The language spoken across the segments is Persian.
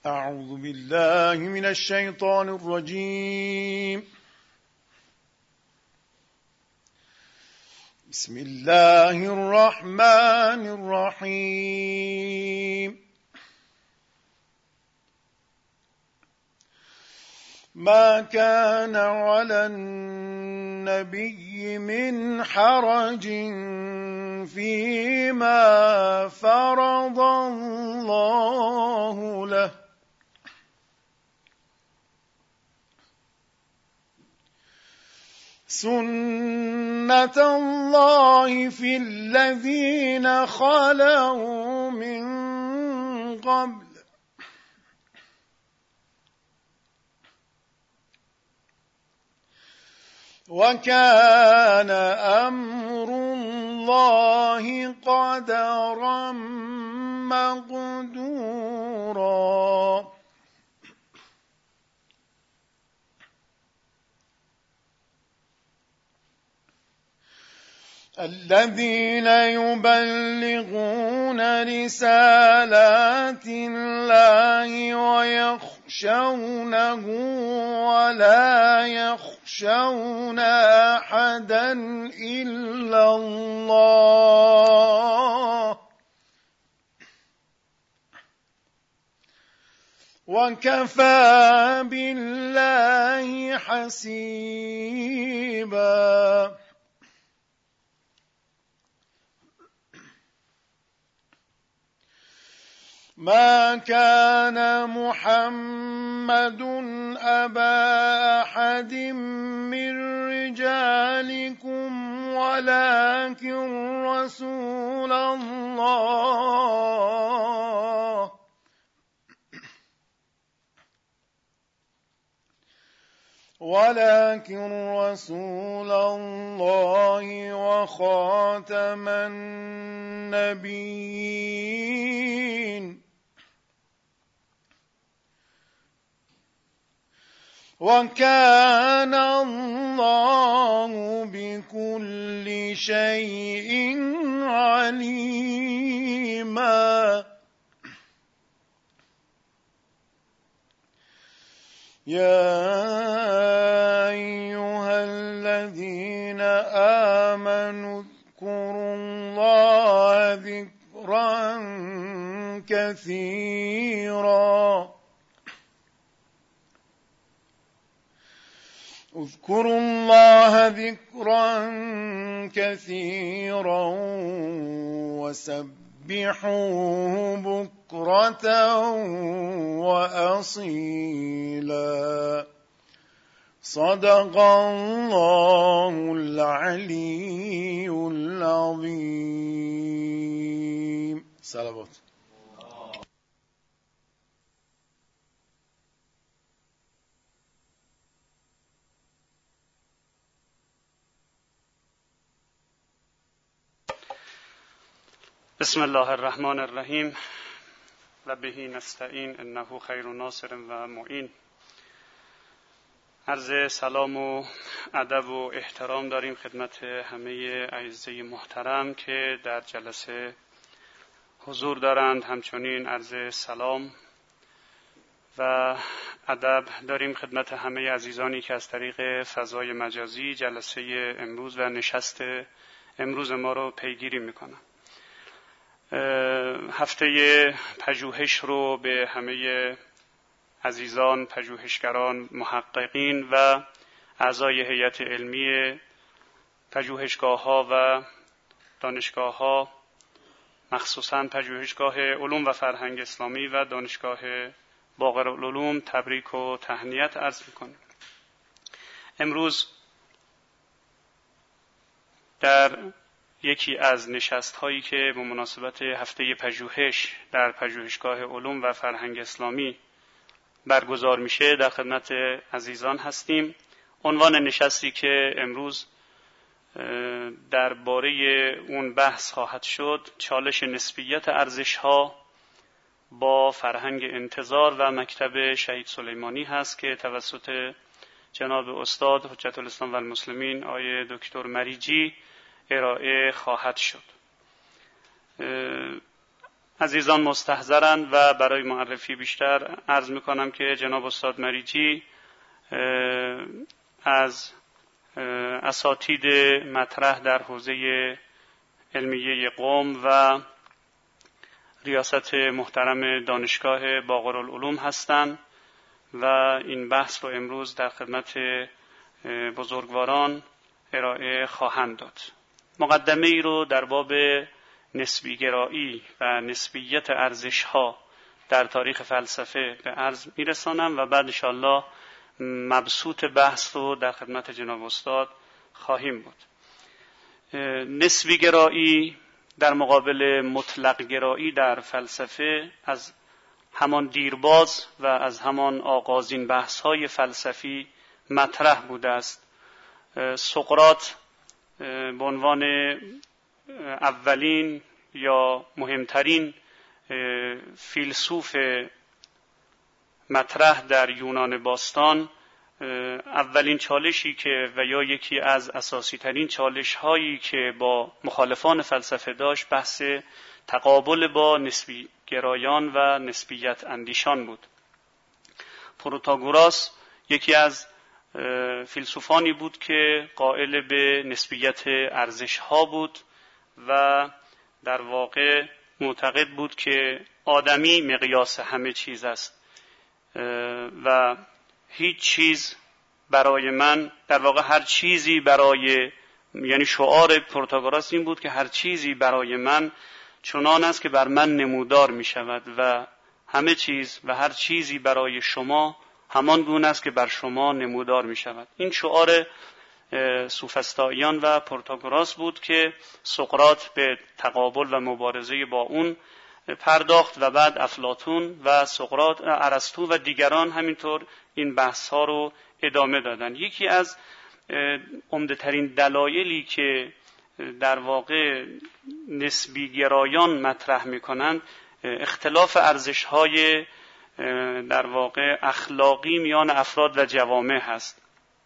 أعوذ بالله من الشيطان الرجيم. بسم الله الرحمن الرحيم. ما كان على النبي من حرج فيما فرض الله له، سنة الله في الذين خلوا من قبل، وكان أمر الله قدرا مقدورا. الذين يبلغون رسالات الله ويخشونه ولا يخشون أحدا إلا الله، وكفى بالله حسيبا. ما كان محمد أبا أحد من رجالكم ولكن رسول الله وخاتم النبيين، وكان الله بكل شيء عليما. يا أيها الذين آمنوا اذكروا الله ذكرا كثيرا، اذكروا الله ذكرا كثيرا وسبحوه بكرة وأصيلا. صدق الله العلي العظيم. صلوات. بسم الله الرحمن الرحیم و به نستعین انه خیر ناصر و معین. عرض سلام و ادب و احترام داریم خدمت همه اعزای محترم که در جلسه حضور دارند. همچنین عرض سلام و ادب داریم خدمت همه عزیزانی که از طریق فضای مجازی جلسه امروز و نشست امروز ما رو پیگیری میکنند. هفته پژوهش رو به همه عزیزان، پژوهشگران، محققین و اعضای هیئت علمی پژوهشگاه‌ها و دانشگاه‌ها، مخصوصاً پژوهشگاه علوم و فرهنگ اسلامی و دانشگاه باقرالعلوم تبریک و تهنیت عرض می‌کنیم. امروز در یکی از نشست‌هایی که به مناسبت هفته پژوهش در پژوهشگاه علوم و فرهنگ اسلامی برگزار میشه در خدمت عزیزان هستیم. عنوان نشستی که امروز درباره اون بحث خواهد شد چالش نسبیت ارزش‌ها با فرهنگ انتظار و مکتب شهید سلیمانی هست که توسط جناب استاد حجت الاسلام و المسلمین آقای دکتر مریجی ارائه خواهد شد. عزیزان مستحضرند و برای معرفی بیشتر عرض میکنم که جناب استاد مریجی از اساتید مطرح در حوزه علمیه قم و ریاست محترم دانشگاه باقرالعلوم هستند و این بحث رو امروز در خدمت بزرگواران ارائه خواهند داد. مقدمه ای رو در باب نسبی گرایی و نسبیت ارزش‌ها در تاریخ فلسفه به عرض میرسانم و بعد انشاءالله مبسوط بحث رو در خدمت جناب استاد خواهیم بود. نسبی گرایی در مقابل مطلق گرایی در فلسفه از همان دیرباز و از همان آغازین بحث‌های فلسفی مطرح بوده است. سقراط به عنوان اولین یا مهمترین فیلسوف مطرح در یونان باستان، اولین چالشی که و یا یکی از اساسی ترین چالش هایی که با مخالفان فلسفه داشت بحث تقابل با نسبی گرایان و نسبیت اندیشان بود. پروتاگوراس یکی از فیلسوفانی بود که قائل به نسبیت ارزش ها بود و در واقع معتقد بود که آدمی مقیاس همه چیز است و هیچ چیز برای من، در واقع هر چیزی برای، یعنی شعار پروتاگوراس این بود که هر چیزی برای من چنان است که بر من نمودار می شود و همه چیز و هر چیزی برای شما همان گونه است که بر شما نمودار می شود. این شعار سوفسطائیان و پروتاگوراس بود که سقراط به تقابل و مبارزه با اون پرداخت و بعد افلاطون و سقراط، ارسطو و دیگران همینطور این بحث ها رو ادامه دادن. یکی از عمده‌ترین دلایلی که در واقع نسبی گرایان مطرح می‌کنند اختلاف ارزش‌های در واقع اخلاقی میان افراد و جوامع هست.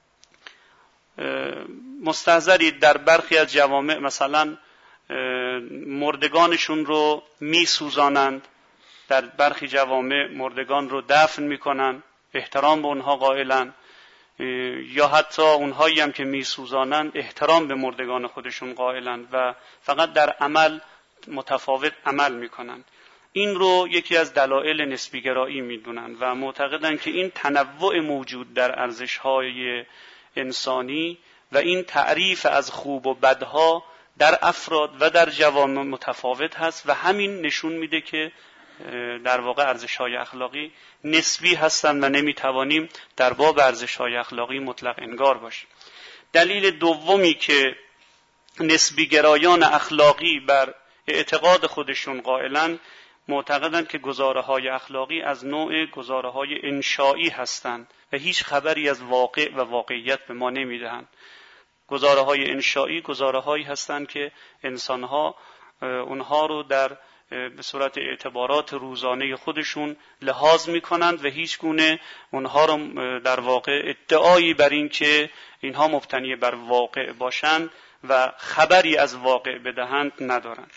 مستحضرید در برخی از جوامع مثلا مردگانشون رو میسوزانند، در برخی جوامع مردگان رو دفن میکنن، احترام به اونها قائلن، یا حتی اونهایی هم که میسوزانند احترام به مردگان خودشون قائلن و فقط در عمل متفاوت عمل میکنن. این رو یکی از دلایل نسبی گرایی میدونن و معتقدن که این تنوع موجود در ارزش‌های انسانی و این تعریف از خوب و بدها در افراد و در جوامع متفاوت هست و همین نشون میده که در واقع ارزش‌های اخلاقی نسبی هستند و نمیتوانیم در باب ارزش‌های اخلاقی مطلق انگار باشیم. دلیل دومی که نسبی گرایان اخلاقی بر اعتقاد خودشون قائلن، معتقدند که گزاره‌های اخلاقی از نوع گزاره‌های انشایی هستند و هیچ خبری از واقع و واقعیت به ما نمیدهند. گزاره‌های انشایی گزاره‌هایی هستند که انسان‌ها اونها رو به صورت اعتبارات روزانه خودشون لحاظ می‌کنند و هیچ گونه اونها رو در واقع ادعایی بر این که اینها مبتنی بر واقع باشند و خبری از واقع بدهند ندارند.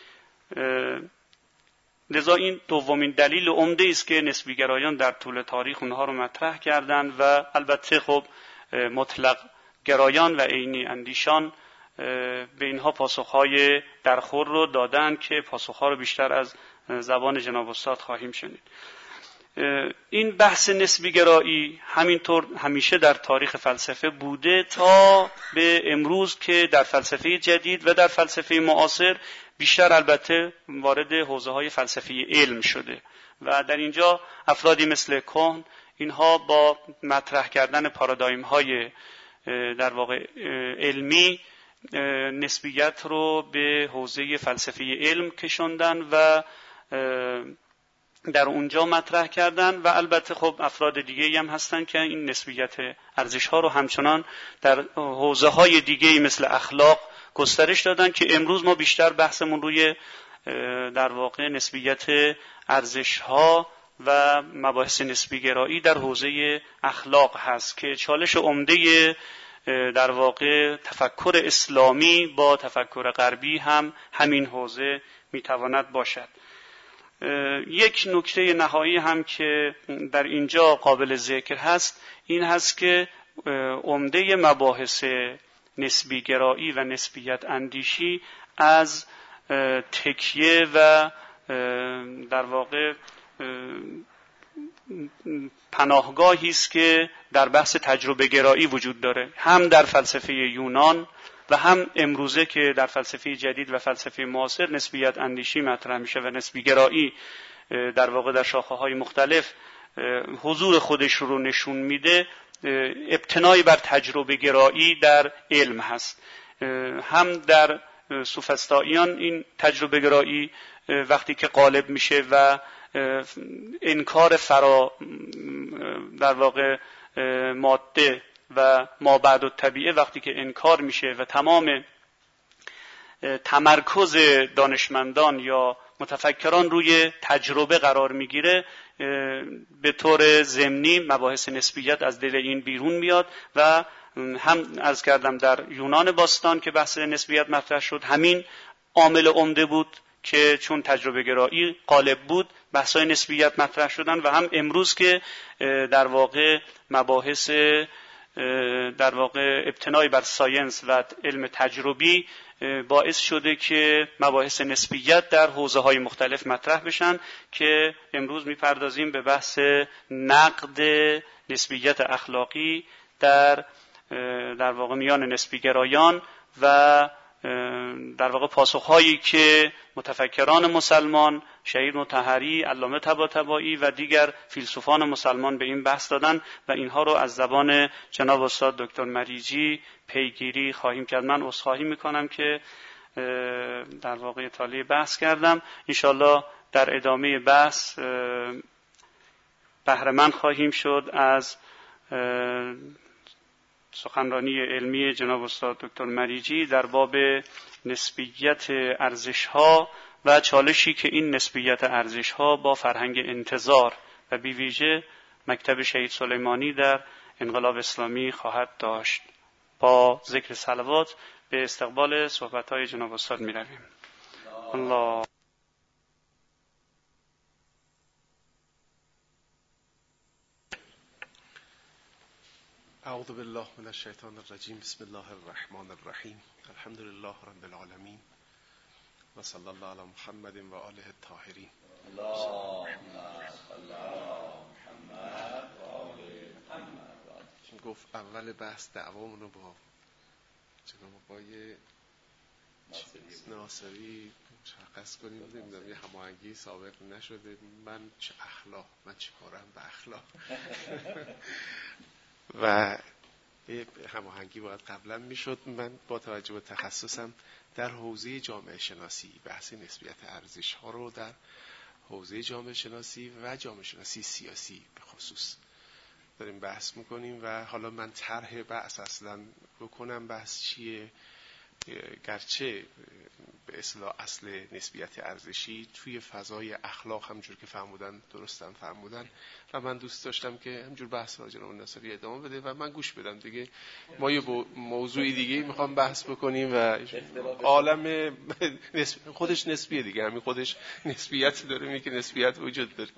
لذا این دومین دلیل عمده است که نسبی گرایان در طول تاریخ اونها رو مطرح کردند و البته خب مطلق گرایان و عینی اندیشان به اینها پاسخهای درخور رو دادن که پاسخها رو بیشتر از زبان جناب استاد خواهیم شنید. این بحث نسبی گرایی همینطور همیشه در تاریخ فلسفه بوده تا به امروز که در فلسفه جدید و در فلسفه معاصر بیشتر البته وارد حوزه‌های فلسفی علم شده و در اینجا افرادی مثل کهن اینها با مطرح کردن پارادایم‌های در واقع علمی نسبیت رو به حوزه فلسفی علم کشوندن و در اونجا مطرح کردن و البته خب افراد دیگه‌ای هم هستن که این نسبیت ارزش‌ها رو همچنان در حوزه‌های دیگه‌ای مثل اخلاق گسترش دادن که امروز ما بیشتر بحثمون روی در واقع نسبیت ارزش‌ها و مباحث نسبی گرایی در حوزه اخلاق هست که چالش عمده در واقع تفکر اسلامی با تفکر غربی هم همین حوزه میتواند باشد. یک نکته نهایی هم که در اینجا قابل ذکر هست این هست که عمده مباحث نسبی گرایی و نسبیت اندیشی از تکیه و در واقع پناهگاهی است که در بحث تجربه گرایی وجود داره، هم در فلسفه یونان و هم امروزه که در فلسفه جدید و فلسفه معاصر نسبیت اندیشی مطرح میشه و نسبی گرایی در واقع در شاخه‌های مختلف حضور خودش رو نشون میده. ابتنای بر تجربه گرایی در علم هست. هم در سوفسطائیان این تجربه گرایی وقتی که غالب میشه و انکار در واقع ماده و ما بعد الطبیعه وقتی که انکار میشه و تمام تمرکز دانشمندان یا متفکران روی تجربه قرار میگیره، به طور ضمنی مباحث نسبیت از دل این بیرون میاد و هم عرض کردم در یونان باستان که بحث نسبیت مطرح شد همین عامل عمده بود که چون تجربه گرایی غالب بود بحث‌های نسبیت مطرح شدن و هم امروز که در واقع مباحث در واقع ابتنای بر ساینس و علم تجربی باعث شده که مباحث نسبیت در حوزه‌های مختلف مطرح بشن که امروز می‌پردازیم به بحث نقد نسبیت اخلاقی در واقع میان نسبیگرایان و در واقع پاسخهایی که متفکران مسلمان شهید مطهری، علامه طباطبایی و دیگر فیلسوفان مسلمان به این بحث دادن و اینها رو از زبان جناب استاد دکتر مریجی پیگیری خواهیم کرد. من عذرخواهی میکنم که در واقع اطاله بحث کردم. انشالله در ادامه بحث بهره مند خواهیم شد از سخنرانی علمی جناب استاد دکتر مریجی در باب نسبیت ارزش‌ها و چالشی که این نسبیت ارزش‌ها با فرهنگ انتظار و بی ویژه مکتب شهید سلیمانی در انقلاب اسلامی خواهد داشت. با ذکر صلوات به استقبال صحبت‌های جناب استاد می‌رویم. الله اعوذ بالله من الشیطان الرجیم. بسم الله الرحمن الرحیم. الحمد لله رب العالمین و صلی الله علی محمد و آله الطاهرین. اللهم صل علی محمد و آل محمد. گفت اول بحث دعوامون رو با جناب آقای ناصری مشخص کنیم. نمیدونم یه هماهنگی سابق نشده. من چه کارم به اخلاق و هماهنگی باید قبلا میشد. من با توجه به تخصصم در حوزه جامعه شناسی بحث نسبیت ارزش ها رو در حوزه جامعه شناسی و جامعه شناسی سیاسی به خصوص داریم بحث میکنیم و حالا من طرح بحث اصلا بکنم بحث چیه، گرچه به اصطلاح اصل نسبیت ارزشی توی فضای اخلاق همجور که فرمودن درستن فرمودن و من دوست داشتم که همجور بحث را جناب ناصری ادامه بده و من گوش بدم دیگه. ما یه موضوعی دیگه میخوام بحث بکنیم و عالم خودش نسبیه دیگه، همین خودش نسبیت داره، میگه نسبیت وجود داره.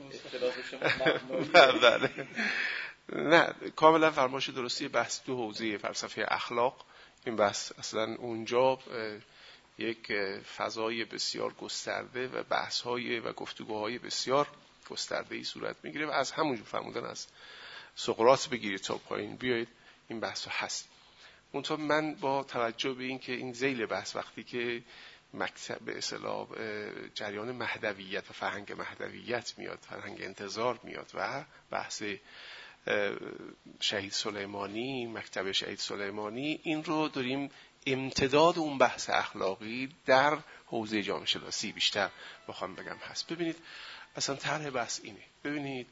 بله نه کاملا فرمایش درستی. بحث تو حوزه فلسفه اخلاق این بحث اصلا اونجا یک فضای بسیار گسترده و بحث‌های و گفتگوهای بسیار گسترده‌ای صورت میگیره و از همونجور فرمودن از سقراط بگیرید تا پایین بیایید این بحث هست. منتها من با توجه به این که این ذیل بحث وقتی که مکتب به اصطلاح جریان مهدویت و فرهنگ مهدویت میاد، فرهنگ انتظار میاد و بحث شهید سلیمانی، مکتب شهید سلیمانی، این رو داریم امتداد اون بحث اخلاقی در حوزه جامعه شناسی بیشتر بخوام بگم هست. ببینید اصلا طرح بحث اینه. ببینید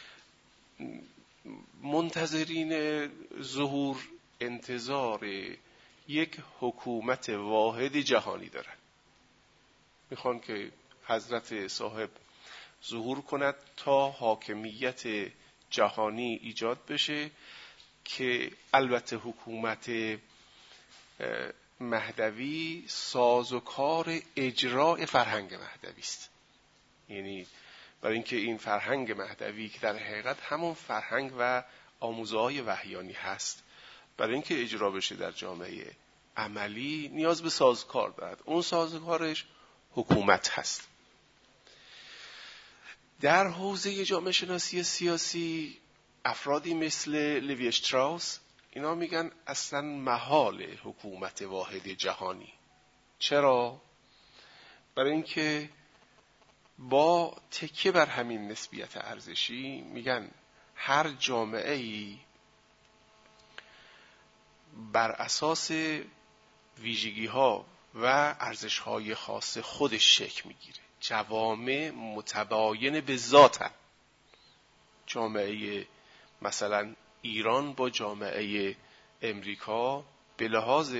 منتظرین ظهور انتظار یک حکومت واحد جهانی دارن، میخوان که حضرت صاحب ظهور کند تا حاکمیت جهانی ایجاد بشه که البته حکومت مهدوی سازوکار اجرای فرهنگ مهدوی است. یعنی برای اینکه این فرهنگ مهدوی که در حقیقت همون فرهنگ و آموزه‌های وحیانی هست، برای اینکه اجرا بشه در جامعه عملی نیاز به سازوکار دارد. اون سازوکارش حکومت هست. در حوزه جامعه شناسی سیاسی افرادی مثل لوی اشتراوس اینا میگن اصلا محال حکومت واحد جهانی. چرا؟ برای اینکه با تکیه بر همین نسبیت ارزشی میگن هر جامعه‌ای بر اساس ویژگی‌ها و ارزش‌های خاص خودش شکل میگیره. جوامع متباین به ذاتن. جامعه مثلا ایران با جامعه امریکا به لحاظ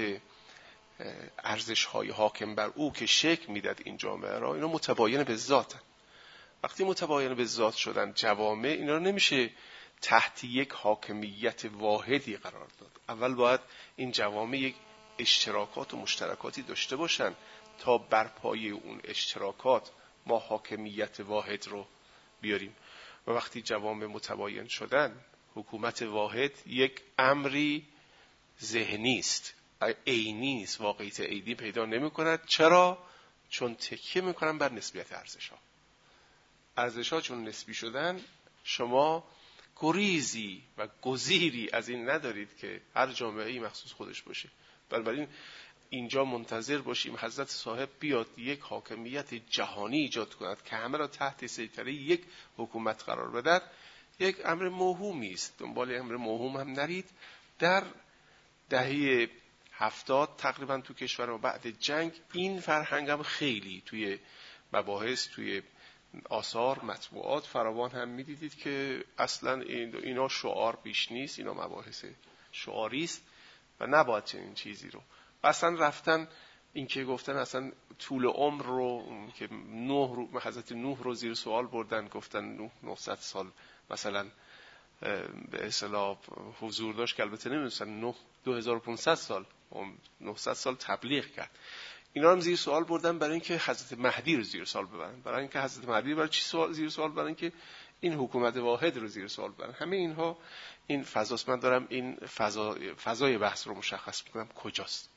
ارزش‌های حاکم بر او که شکل میداد این جامعه را، اینا متباین به ذاتن. وقتی متباین به ذات شدن جوامع، اینا رو نمیشه تحت یک حاکمیت واحدی قرار داد. اول باید این جوامع یک اشتراکات و مشترکاتی داشته باشن تا بر پایه اون اشتراکات ما حاکمیت واحد رو بیاریم. و وقتی جوامع متباین شدن، حکومت واحد یک امری ذهنی است، عینی است، واقعیت عینی پیدا نمی کند. چرا؟ چون تکیه می کنن بر نسبیت ارزش‌ها. ارزش‌ها چون نسبی شدن، شما گریزی و گزیری از این ندارید که هر جامعه‌ای مخصوص خودش باشه. بنابراین اینجا منتظر باشیم حضرت صاحب بیاد یک حاکمیت جهانی ایجاد کند که همه را تحت سیطره یک حکومت قرار بدهد، یک امر موهومی است. دنبال امر موهوم هم نرید. در دهه 70 تقریبا تو کشور ما بعد جنگ این فرهنگ هم خیلی توی مباحث، توی آثار، مطبوعات فراوان هم میدیدید که اصلا اینا شعار بیش نیست، اینا مباحث شعاری است و نباید چنین چیزی رو. اصلا رفتن این که گفتن اصلا طول عمر رو که حضرت نوح رو زیر سوال بردن، گفتن نوح 900 سال مثلا به اصطلاح حضور داشت، که البته نمیدونستن نوح 2500 سال 900 سال تبلیغ کرد. اینا هم زیر سوال بردن برای اینکه حضرت مهدی رو زیر سوال ببرن. برای اینکه حضرت مهدی برای چی زیر سوال ببرن؟ که این حکومت واحد رو زیر سوال ببرن. همه اینها این فضاست. من دارم این فضای بحث رو مشخص میکنم کجاست.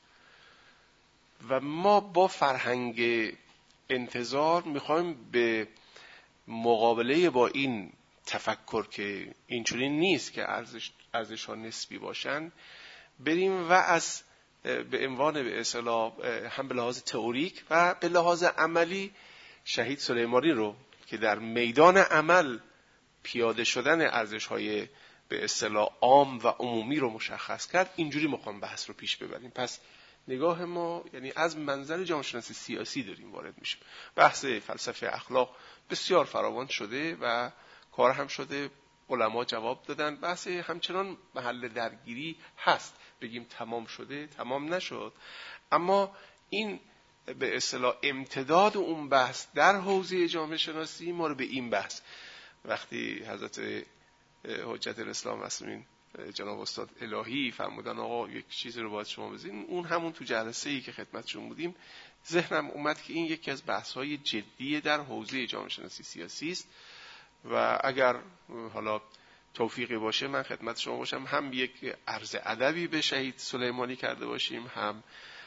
و ما با فرهنگ انتظار میخوایم به مقابله با این تفکر که اینجوری نیست که ارزش ها نسبی باشن بریم و از به عنوان به اصطلاح هم به لحاظ تئوریک و به لحاظ عملی شهید سلیمانی رو که در میدان عمل پیاده شدن ارزش‌های به اصطلاح عام و عمومی رو مشخص کرد، اینجوری میخوام بحث رو پیش ببریم. پس نگاه ما یعنی از منظر جامعه شناسی سیاسی داریم وارد میشیم. بحث فلسفه اخلاق بسیار فراوان شده و کار هم شده، علما جواب دادن. بحث همچنان محل درگیری هست، بگیم تمام شده تمام نشد، اما این به اصطلاح امتداد اون بحث در حوزه جامعه شناسی ما رو به این بحث، وقتی حضرت حجت الاسلام مسلمین جناب استاد الهی فرمودن آقا یک چیزی رو باید شما بزنین، اون همون تو جلسه‌ای که خدمتشون بودیم ذهنم اومد که این یکی از بحث‌های جدی در حوزه جامعه شناسی سیاسی است و اگر حالا توفیقی باشه من خدمت شما باشم، هم یک عرض ادبی به شهید سلیمانی کرده باشیم، هم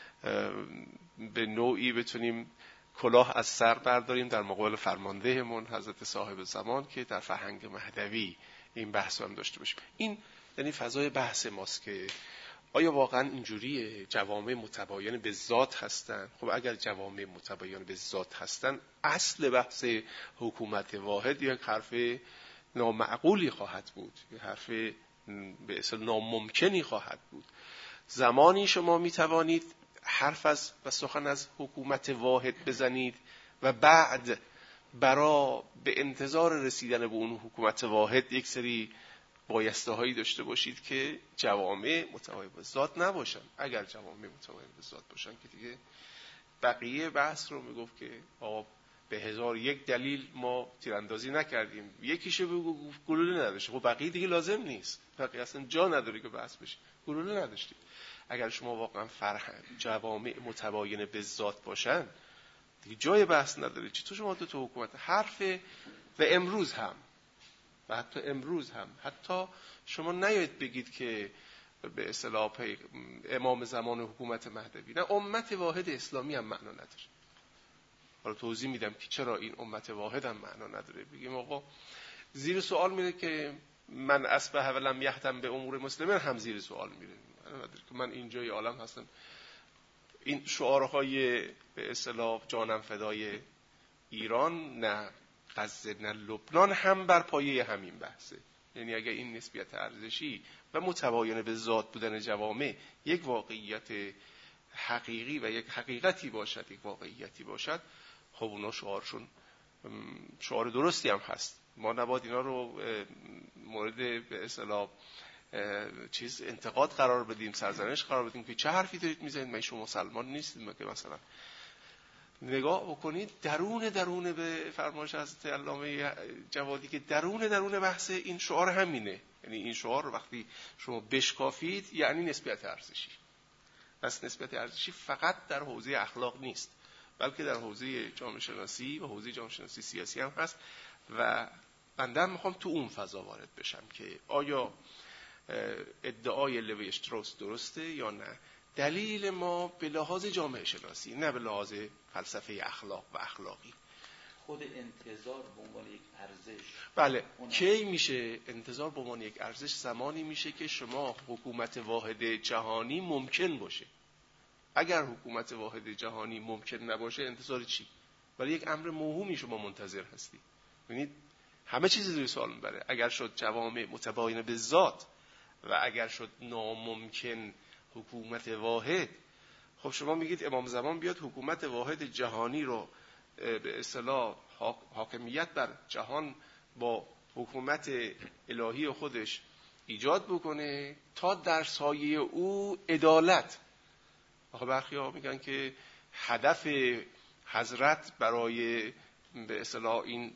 به نوعی بتونیم کلاه از سر برداریم در مقابل فرماندهمون حضرت صاحب زمان که در فرهنگ مهدوی این بحث هم داشته باشیم. این یعنی فضای بحث ماست که آیا واقعا اینجوریه جوامع متباین به ذات هستن؟ خب اگر جوامع متباین به ذات هستن، اصل بحث حکومت واحد یک حرف نامعقولی خواهد بود، یک حرف به اصل ناممکنی خواهد بود. زمانی شما میتوانید حرف از و سخن از حکومت واحد بزنید و بعد برای به انتظار رسیدن به اون حکومت واحد یک سری بایسته هایی داشته باشید که جوامع متباین به ذات نباشن. اگر جوامع متباین به ذات باشن که دیگه بقیه بحث رو میگفت که آقا به 1001 دلیل ما تیراندازی نکردیم، یکیشو بگو گلوله نداشته. خب بقیه دیگه لازم نیست، بقیه اصلا جا نداره که بحث بشه، گلوله نداشتید. اگر شما واقعا جوامع متباین به ذات باشن دیگه جای بحث نداره. چطور شما دو تا حکومت حرف و امروز هم و حتی امروز هم حتی شما نیایید بگید که به اصطلاح امام زمان حکومت مهدوی، نه، امت واحد اسلامی هم معنا نداره. حالا توضیح میدم که چرا این امت واحد هم معنا نداره. بگیم آقا زیر سوال میره که من اصبح ولم یهتم به امور مسلمین، هم زیر سوال میره که من اینجای عالم هستم. این شعارهای به اصطلاح جانم فدای ایران، نه غزه نه لبنان، هم بر پایه همین بحثه. یعنی اگر این نسبیت ارزشی و متباین به ذات بودن جوامع یک واقعیت حقیقی و یک حقیقتی باشد، یک واقعیتی باشد، خب اونا شعارشون شعار درستی هم هست. ما نباید اینا رو مورد به اصطلاح انتقاد قرار بدیم، سرزنش قرار بدیم که چه حرفی دارید میزنید، من شما مسلمان نیستید. که مثلا نگاه بکنید درون به فرمایش حضرت علامه جوادی که درون بحث این شعار همینه. یعنی این شعار رو وقتی شما بشکافید یعنی نسبیت ارزشی. پس نسبیت ارزشی فقط در حوزه اخلاق نیست، بلکه در حوزه جامعه شناسی و حوزه جامعه شناسی سیاسی هم هست. و بنده میخوام تو اون فضا وارد بشم که آیا ادعای لوی اشتراس درسته یا نه. دلیل ما به لحاظ جامعه شناسی، نه به لحاظ فلسفه اخلاق و اخلاقی. خود انتظار به عنوان یک ارزش، بله، کی میشه انتظار به عنوان یک ارزش؟ زمانی میشه که شما حکومت واحد جهانی ممکن باشه. اگر حکومت واحد جهانی ممکن نباشه انتظار چی؟ برای یک امر موهومی شما منتظر هستی. ببینید همه چیز زیر سوال میبره. اگر شد جوامع متباین به ذات و اگر شد ناممکن حکومت واحد، خب شما میگید امام زمان بیاد حکومت واحد جهانی رو به اصطلاح حاکمیت بر جهان با حکومت الهی خودش ایجاد بکنه تا در سایه او عدالت. آخه برخی ها میگن که هدف حضرت برای به اصطلاح این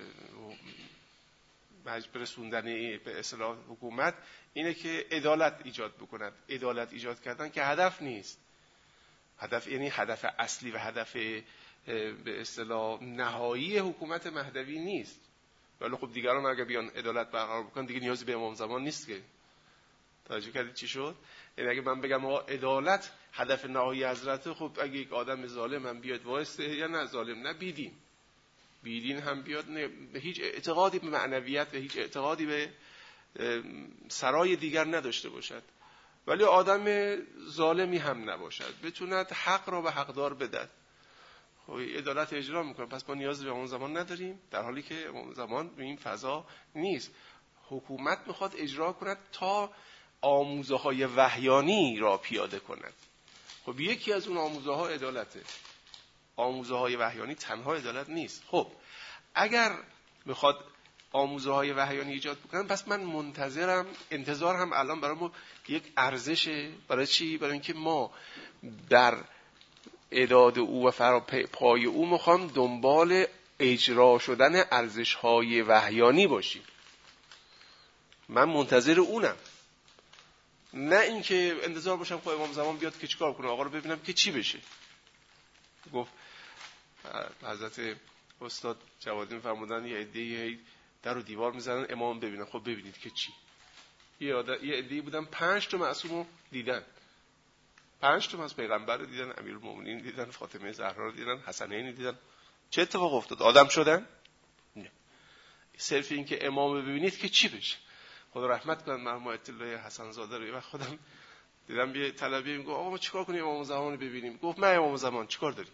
برسوندن به اصطلاح حکومت اینه که عدالت ایجاد بکند. عدالت ایجاد کردن که هدف نیست. هدف یعنی هدف اصلی و هدف به اصطلاح نهایی حکومت مهدوی نیست. ولی خب دیگران اگه بیان عدالت برقرار بکنن دیگه نیازی به امام زمان نیست که. توجه کردید چی شد؟ یعنی اگه من بگم عدالت هدف نهایی حضرت، خب اگه یک آدم ظالم هم بیاد واسه یا نه ظالم نه بیدین هم بیاد، به هیچ اعتقادی به معنویت و هیچ اعتقادی به سرای دیگر نداشته باشد، ولی آدم ظالمی هم نباشد، بتوند حق را به حقدار بدهد، خب عدالت اجرا میکنه. پس ما نیاز به امام زمان نداریم، در حالی که امام زمان به این فضا نیست. حکومت میخواد اجرا کند تا آموزه های وحیانی را پیاده کند. خب یکی از اون آموزه ها عدالته. آموزه های وحیانی تنها عدالت نیست. خب اگر میخواد آموزه های وحیانی ایجاد بکنن، پس من منتظرم، انتظار هم الان برای ما یک ارزشه. برای چی؟ برای اینکه ما در اعداد او و پای او میخوام دنبال اجرا شدن ارزش های وحیانی باشیم. من منتظر اونم، نه اینکه انتظار باشم خب امام زمان بیاد که چیکار کنه، آقا رو ببینم که چی بشه. گفت حضرت استاد جوادی می‌فرمودن یه عده‌ای در و دیوار میزنن امام ببینن. خب ببینید که چی. یه عده‌ای بودن 5 تا معصومو دیدن، 5 تا از پیغمبر رو دیدن، امیرالمومنین دیدن، فاطمه زهرا رو دیدن، حسنین دیدن. چه اتفاق افتاد؟ آدم شدن؟ نه. صرف این که امام ببینید که چی بشه. خدا رحمت کنه مرحوم آیت الله حسن زاده رو. و خودم دیدم یه طلبی میگه آقا ما چیکار کنیم امام زمان رو ببینیم؟ گفت من امام زمان چیکار داری؟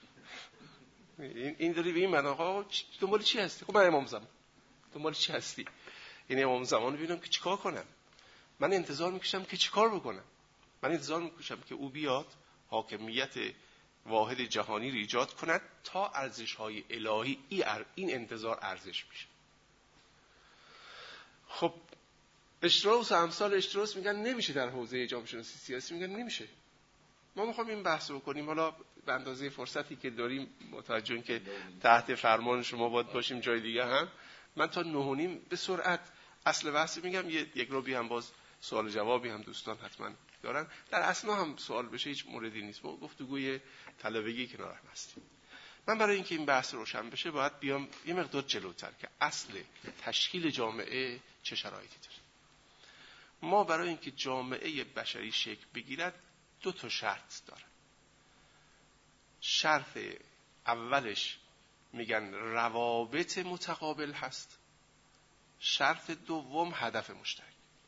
این داری به این معنا آقا دنبال چی هستی؟ خب من امام زمان. دنبال چی هستی؟ این امام زمان رو ببینم که چیکار کنم. من انتظار میکشم که چیکار بکنم. من انتظار میکشم که او بیاد حاکمیت واحد جهانی رو ایجاد کند تا ارزش‌های الهی این انتظار ارزش میشه. خب اشتراس و امثال اشتراس میگن نمیشه در حوزه جامعه شناسی سیاسی، میگن نمیشه. ما میخوام این بحث رو کنیم. حالا به اندازه فرصتی که داریم متوجهیم که تحت فرمان شما باید باشیم جای دیگه هم. من تا 9:30 به سرعت اصل بحث میگم. یک روبی هم باز سوال جوابی هم دوستان حتما دارن. در اصلا هم سوال بشه هیچ موردی نیست. ما گفتگوی طلبگی کنار هم هستیم. من برای اینکه این بحث روشن بشه باید بیام یه مقدار جلوتر که اصل تشکیل جامعه چه شرایطی داره. ما برای اینکه جامعه بشری شکل بگیرد 2 شرط داره. شرط اولش میگن روابط متقابل هست، شرط دوم هدف مشترک.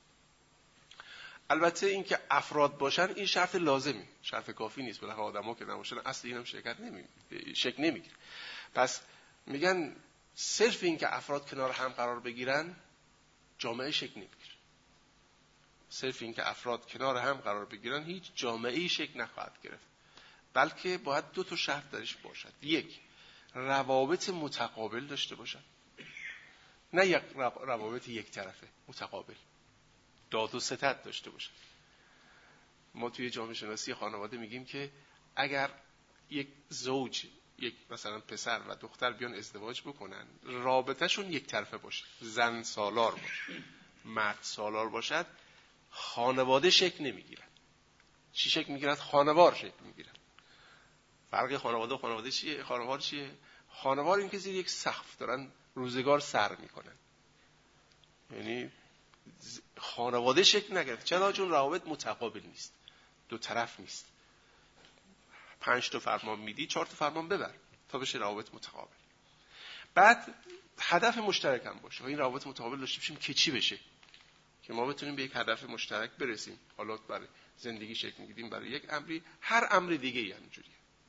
البته اینکه افراد باشن این شرط لازمی، شرط کافی نیست. بالاخره آدما که نباشن اصل اینم شکل نمیگیره. پس میگن صرف اینکه افراد کنار هم قرار بگیرن جامعه شکل نمیگیره. صرف اینکه افراد کنار هم قرار بگیرن هیچ جامعه‌ای شکل نخواهد گرفت، بلکه باید 2 شرط درش باشد. یک، روابط متقابل داشته باشد، نه یک روابط یک طرفه، متقابل، داد و ستد داشته باشد. ما توی جامعه شناسی خانواده میگیم که اگر یک زوج، یک مثلا پسر و دختر بیان ازدواج بکنن، رابطهشون یک طرفه باشه، زن سالار باشه، مرد سالار باشد، خانواده شکل نمیگیرن. چی شکل میگیرد؟ خانوار شکل میگیرن. فرق خانواده و خانواده چیه؟ خانوار چیه؟ خانوار این که زیر یک سقف دارن روزگار سر میکنن، یعنی خانواده شکل نگرفت. چرا؟ چون روابط متقابل نیست، 2 طرف نیست. 5 تا فرمان میدی 4 تا فرمان ببر تا بشه روابط متقابل. بعد هدف مشترک هم باشه. این روابط متقابل داشته باشیم که چی بشه؟ که ما بتونیم به یک هدف مشترک برسیم. حالا برای زندگی شکل میگیریم، برای یک امری، هر امر دیگه ای همینجوریه.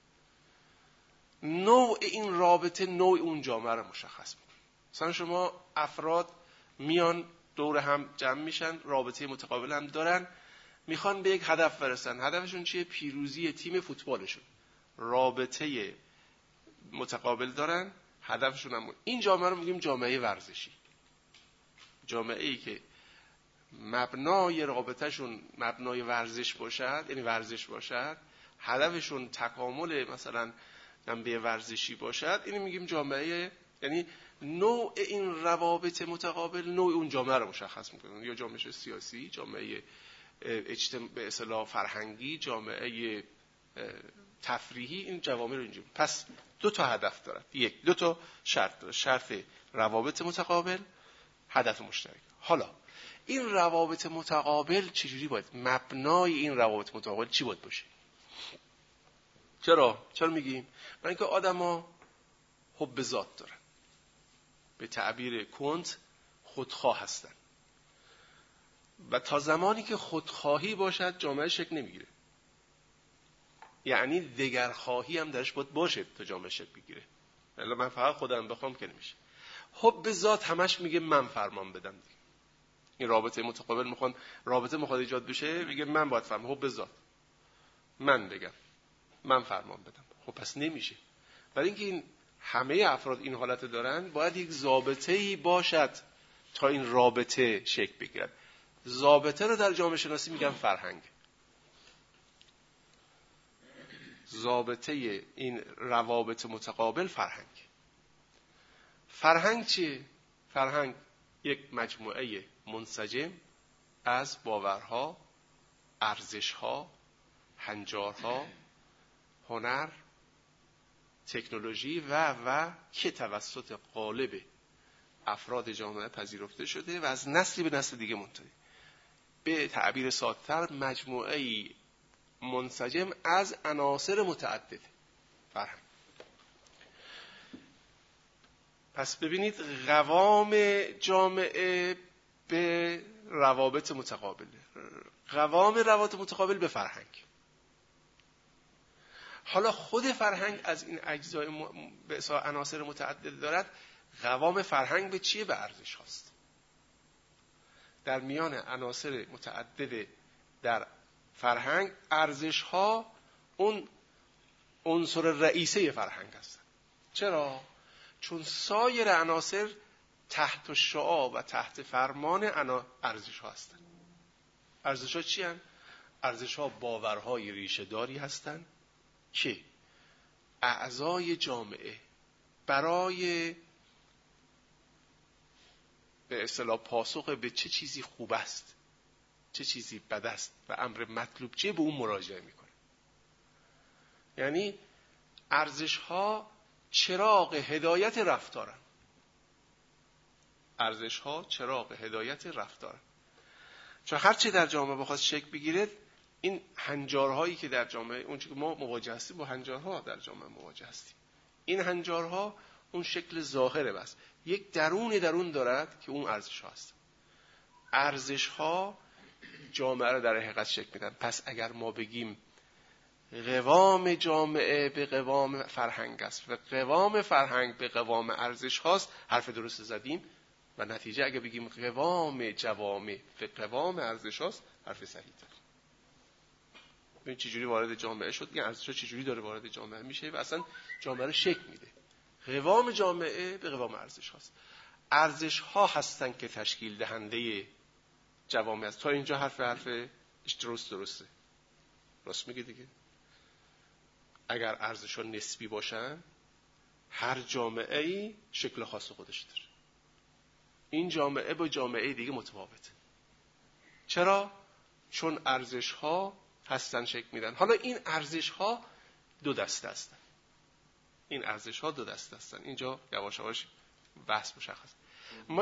نوع این رابطه نوع اون جامعه رو مشخص میکنه. مثلا شما افراد میان دور هم جمع میشن، رابطه متقابل هم دارن، میخوان به یک هدف برسن. هدفشون چیه؟ پیروزی تیم فوتبالشون. رابطه متقابل دارن، هدفشون هم این جامعه رو میگیم جامعه ورزشی. جامعه ای که مبنای رابطهشون مبنای ورزش باشد، یعنی ورزش باشد، هدفشون تکامل مثلا جنبه ورزشی باشد، اینو میگیم جامعه. یعنی نوع این روابط متقابل نوع اون جامعه رو مشخص میکنه. یا جامعه سیاسی، جامعه به اصطلاح فرهنگی، جامعه تفریحی، این جوامع رو اینجوری. پس 2 هدف داره. یک، 2 شرط داره. شرط روابط متقابل، هدف مشترک. حالا این روابط متقابل چجوری باید؟ مبنای این روابط متقابل چی باید باشه؟ چرا میگیم؟ برای اینکه آدما حب ذات دارن، به تعبیر کند خودخواه هستن، و تا زمانی که خودخواهی باشد جامعه شکل نمیگیره. یعنی دگرخواهی هم درش باشه تا جامعه شکل بگیره. الا من فقط خودم بخوام که نمیشه. حب ذات همش میگه من فرمان بدم دیگه. این رابطه متقابل میخوان رابطه میخواد ایجاد بشه، میگه من باید فرمان، حب ذات، من بگم، من فرمان بدم. خب پس نمیشه. برای اینکه این همه افراد این حالت دارن، باید یک ضابطه‌ای باشد تا این رابطه شکل بگیرد. ضابطه رو در جامعه شناسی میگن فرهنگ. ضابطه این روابط متقابل فرهنگ چیه؟ فرهنگ یک مجموعه منسجم از باورها، ارزشها، هنجارها، هنر، تکنولوژی و که توسط قالب افراد جامعه پذیرفته شده و از نسلی به نسل دیگه منتقل. به تعبیر ساده‌تر مجموعه‌ای منسجم از عناصر متعدد فرهنگ. پس ببینید قوام جامعه به روابط متقابل، قوام روابط متقابل به فرهنگ. حالا خود فرهنگ از این اجزای به اصطلاح عناصر متعدد دارد. قوام فرهنگ به چیه؟ به ارزش هاست. در میان عناصر متعدد در فرهنگ، ارزش ها اون عنصر رئیسه فرهنگ هستند. چرا؟ چون سایر عناصر تحت شعاع و تحت فرمان ارزش ها هستند. ارزش ها چی هستند؟ ارزش ها باورهای ریشه داری هستند که اعضای جامعه برای به اصطلاح پاسخ به چه چیزی خوب است، چه چیزی بد است و امر مطلوب چیه به اون مراجعه میکنه. یعنی ارزش ها چراغ هدایت رفتارن. ارزش ها چراغ هدایت رفتارن. چون هرچی در جامعه بخواد شکل بگیره، این هنجارهایی که در جامعه، اون چیزی که ما مواجه هستیم با هنجارها در جامعه مواجه هستیم، این هنجارها اون شکل ظاهره، بس یک درون دارد که اون ارزش ها هست. ارزش ها جامعه رو در حقیقت شکل میدن. پس اگر ما بگیم قوام جامعه به قوام فرهنگ است و قوام فرهنگ به قوام ارزش هاست، حرف درست زدیم. و نتیجه اگر بگیم قوام جوامع به قوام ارزش هاست، حرف صحیح زدیم. ببین چجوری وارد جامعه شد، این ارزش ها چجوری داره وارد جامعه میشه و اصلا جامعه رو شکل میده. قوام جامعه به قوام ارزش هاست. ارزش ها هستن که تشکیل دهنده جوامع است. تا اینجا حرف درسته. راست میگه دیگه. اگر ارزش ها نسبی باشن، هر جامعه ای شکل خاص خودش داره. این جامعه با جامعه دیگه متفاوته. چرا؟ چون ارزش ها هستن شکل میدن. حالا این ارزش ها دو دسته هستن. اینجا یواش یواش بحث مشخص. ما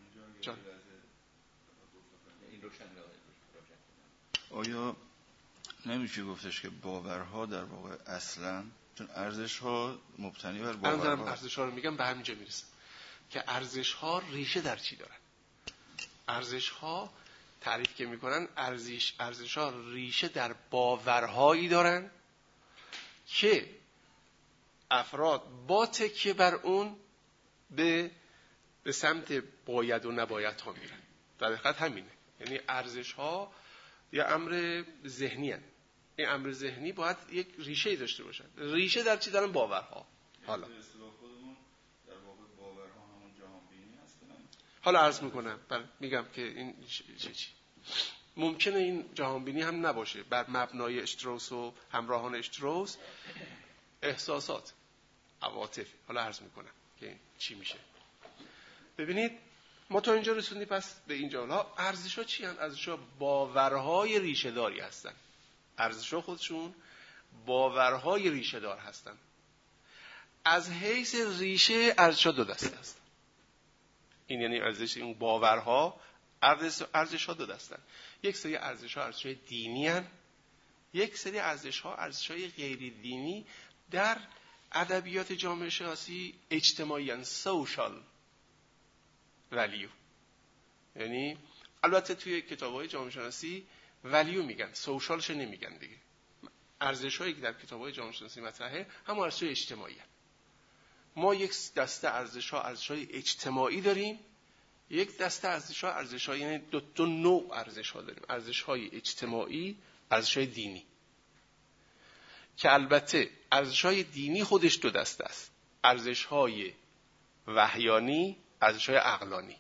آیا نمیشه گفتش که باورها در واقع اصلا، چون ارزش‌ها مبتنی بر باورها. من دارم ارزش‌ها رو میگم، به همینجا میرسم که ارزش‌ها ریشه در چی دارن. ارزش‌ها تعریف که میکنن، ارزش‌ها ریشه در باورهایی دارن که افراد با تکیه بر اون به سمت باید و نباید ها میرن. در حقیقت همینه. یعنی ارزش‌ها یا امر ذهنی هست. این امر ذهنی باید یک ریشه داشته باشه. ریشه در چی دارن؟ باورها. حالا در واقع باورها همون جهانبینی هستن. حالا عرض میکنم، میگم که این چی ممکنه این جهانبینی هم نباشه. بر مبنای اشتروس و همراهان اشتروس، احساسات، عواطف. حالا عرض میکنم که چی میشه. ببینید ما تا اینجا رسوندیم. پس به اینجا حالا ارزش‌ها چی هستن؟ ارزش‌ها باورهای ریشه داری هستن. ارزش‌ها خودشون باورهای ریشه دار هستن. از حیث ریشه ارزش‌ها دو دسته هستن. این یعنی ارزش این باورها، ارزش‌ها دو دسته هستن. یک سری ارزش‌ها ارزش‌های دینی هستن، یک سری ارزش‌ها ارزش‌های غیر دینی. در ادبیات جامعه شناسی اجتماعی ان، سوشال ولیو. یعنی البته توی کتاب‌های جامعه شناسی ولیو میگن، سوشالش نمیگن دیگه. ارزش‌هایی که در کتاب‌های جامعه شناسی مطرحه همون ارزش‌های اجتماعی هست. ما یک دسته ارزش‌ها ارزش‌های اجتماعی داریم، یک دسته ارزش‌ها ارزش‌های، یعنی دو نوع ارزش‌ها داریم. ارزش‌های اجتماعی، ارزش‌های دینی. که البته ارزش‌های دینی خودش دو دسته است. ارزش‌های وحیانی، ارزش‌های عقلانی.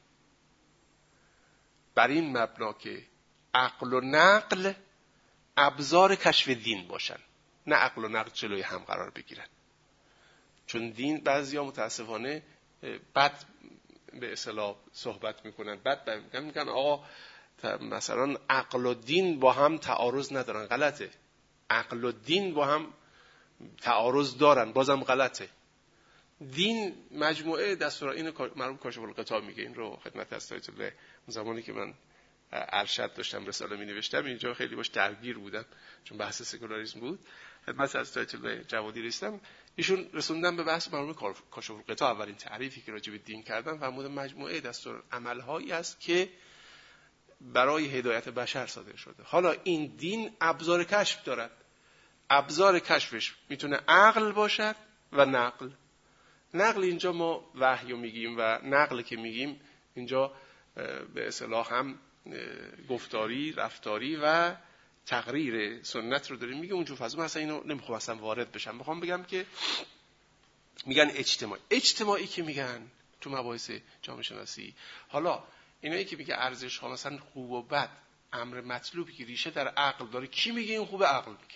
بر این مبنا که عقل و نقل ابزار کشف دین باشن، نه عقل و نقل جلوی هم قرار بگیرن. چون دین بعضیا متاسفانه بد به اصطلاح صحبت میکنن، بد میگن آقا مثلا عقل و دین با هم تعارض ندارن. غلطه. عقل و دین با هم تعارض دارن، بازم غلطه. دین مجموعه دستورات، اینو مرحوم کاشف الغطا میگه. این رو خدمت حضرت الله زمانی که من ارشد داشتم رساله می نوشتم اینجا خیلی باش درگیر بودم، چون بحث سکولاریسم بود. خدمت حضرت الله جوادی رسیدم، ایشون رسوندن به بحث مرحوم کاشف الغطا. اولین تعریفی که راجع به دین کردن فرمودن مجموعه دستور عملهایی است که برای هدایت بشر صادر شده. حالا این دین ابزار کشف دارد. ابزار کشفش میتونه عقل باشد و نقل. نقل اینجا ما وحی میگیم و نقل که میگیم اینجا به اصطلاح هم گفتاری، رفتاری و تقریر سنت رو داریم میگه. اونجور فضا مثلا اینو نمیخوام اصلا وارد بشم. میخوام بگم که میگن اجتماعی که میگن تو مباحث جامعه شناسی. حالا اینایی که میگه ارزش ها مثلا خوب و بد، امر مطلوبی که ریشه در عقل داره، کی میگه این خوبه؟ عقل میگه.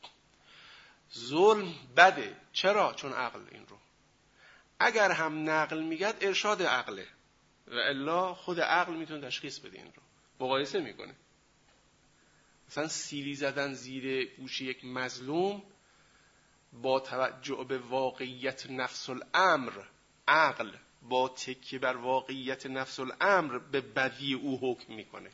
ظلم بده، چرا؟ چون عقل این رو. اگر هم نقل میگه ارشاد عقله و الا خود عقل میتونه تشخیص بده. این رو مقایسه میکنه. مثلا سیلی زدن زیر گوش یک مظلوم با توجه به واقعیت نفس الامر، عقل با تکیه بر واقعیت نفس الامر به بدی او حکم میکنه.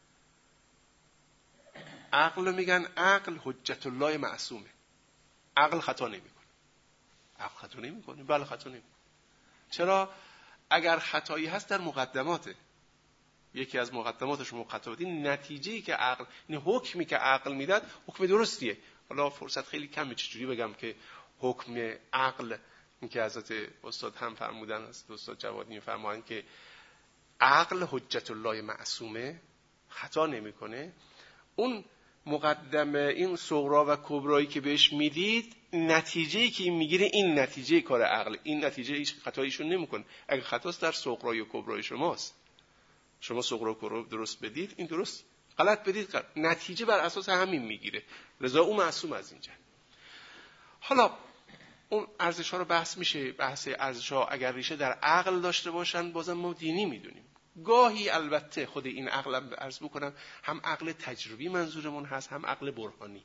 عقل میگن عقل حجت الله معصومه. عقل خطا نمیکنه. عقل خطا نمیکنه. بله خطا نمیکنه. چرا؟ اگر خطایی هست در مقدماته. یکی از مقدماتش خطا بود. این نتیجه‌ای که عقل، این حکمی که عقل میداد حکم درستیه. حالا فرصت خیلی کمه چجوری بگم که حکم عقل، این که حضرت استاد هم فرمودن، حضرت استاد جوادی فرمودن که عقل حجت الله معصومه، خطا نمیکنه. اون مقدمه، این صغرا و کبرایی که بهش میدید، نتیجه‌ای که این میگیره این نتیجه کار عقل، این نتیجه هیچ خطاییشون نمیکنه. اگه خطاست در صغرای و کبرای شماست. شما صغرا و کبرا درست بدید، این درست، غلط بدید غلط. نتیجه بر اساس همین میگیره. لذا اون معصوم از اینجا. حالا اون ارزش ها رو بحث میشه. بحث ارزش ها اگر ریشه در عقل داشته باشن بازم ما دینی میدونیم. گاهی البته خود این عقلم عرض بکنم هم عقل تجربی منظورمون هست، هم عقل برهانی.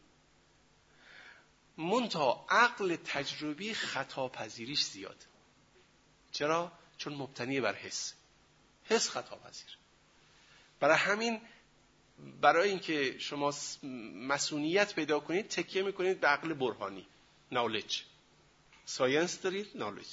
منتها عقل تجربی خطا پذیریش زیاد. چرا؟ چون مبتنی بر حس خطا پذیر. برای همین، برای اینکه شما مسئولیت پیدا کنید تکیه میکنید به عقل برهانی، نالج. ساینس دارید،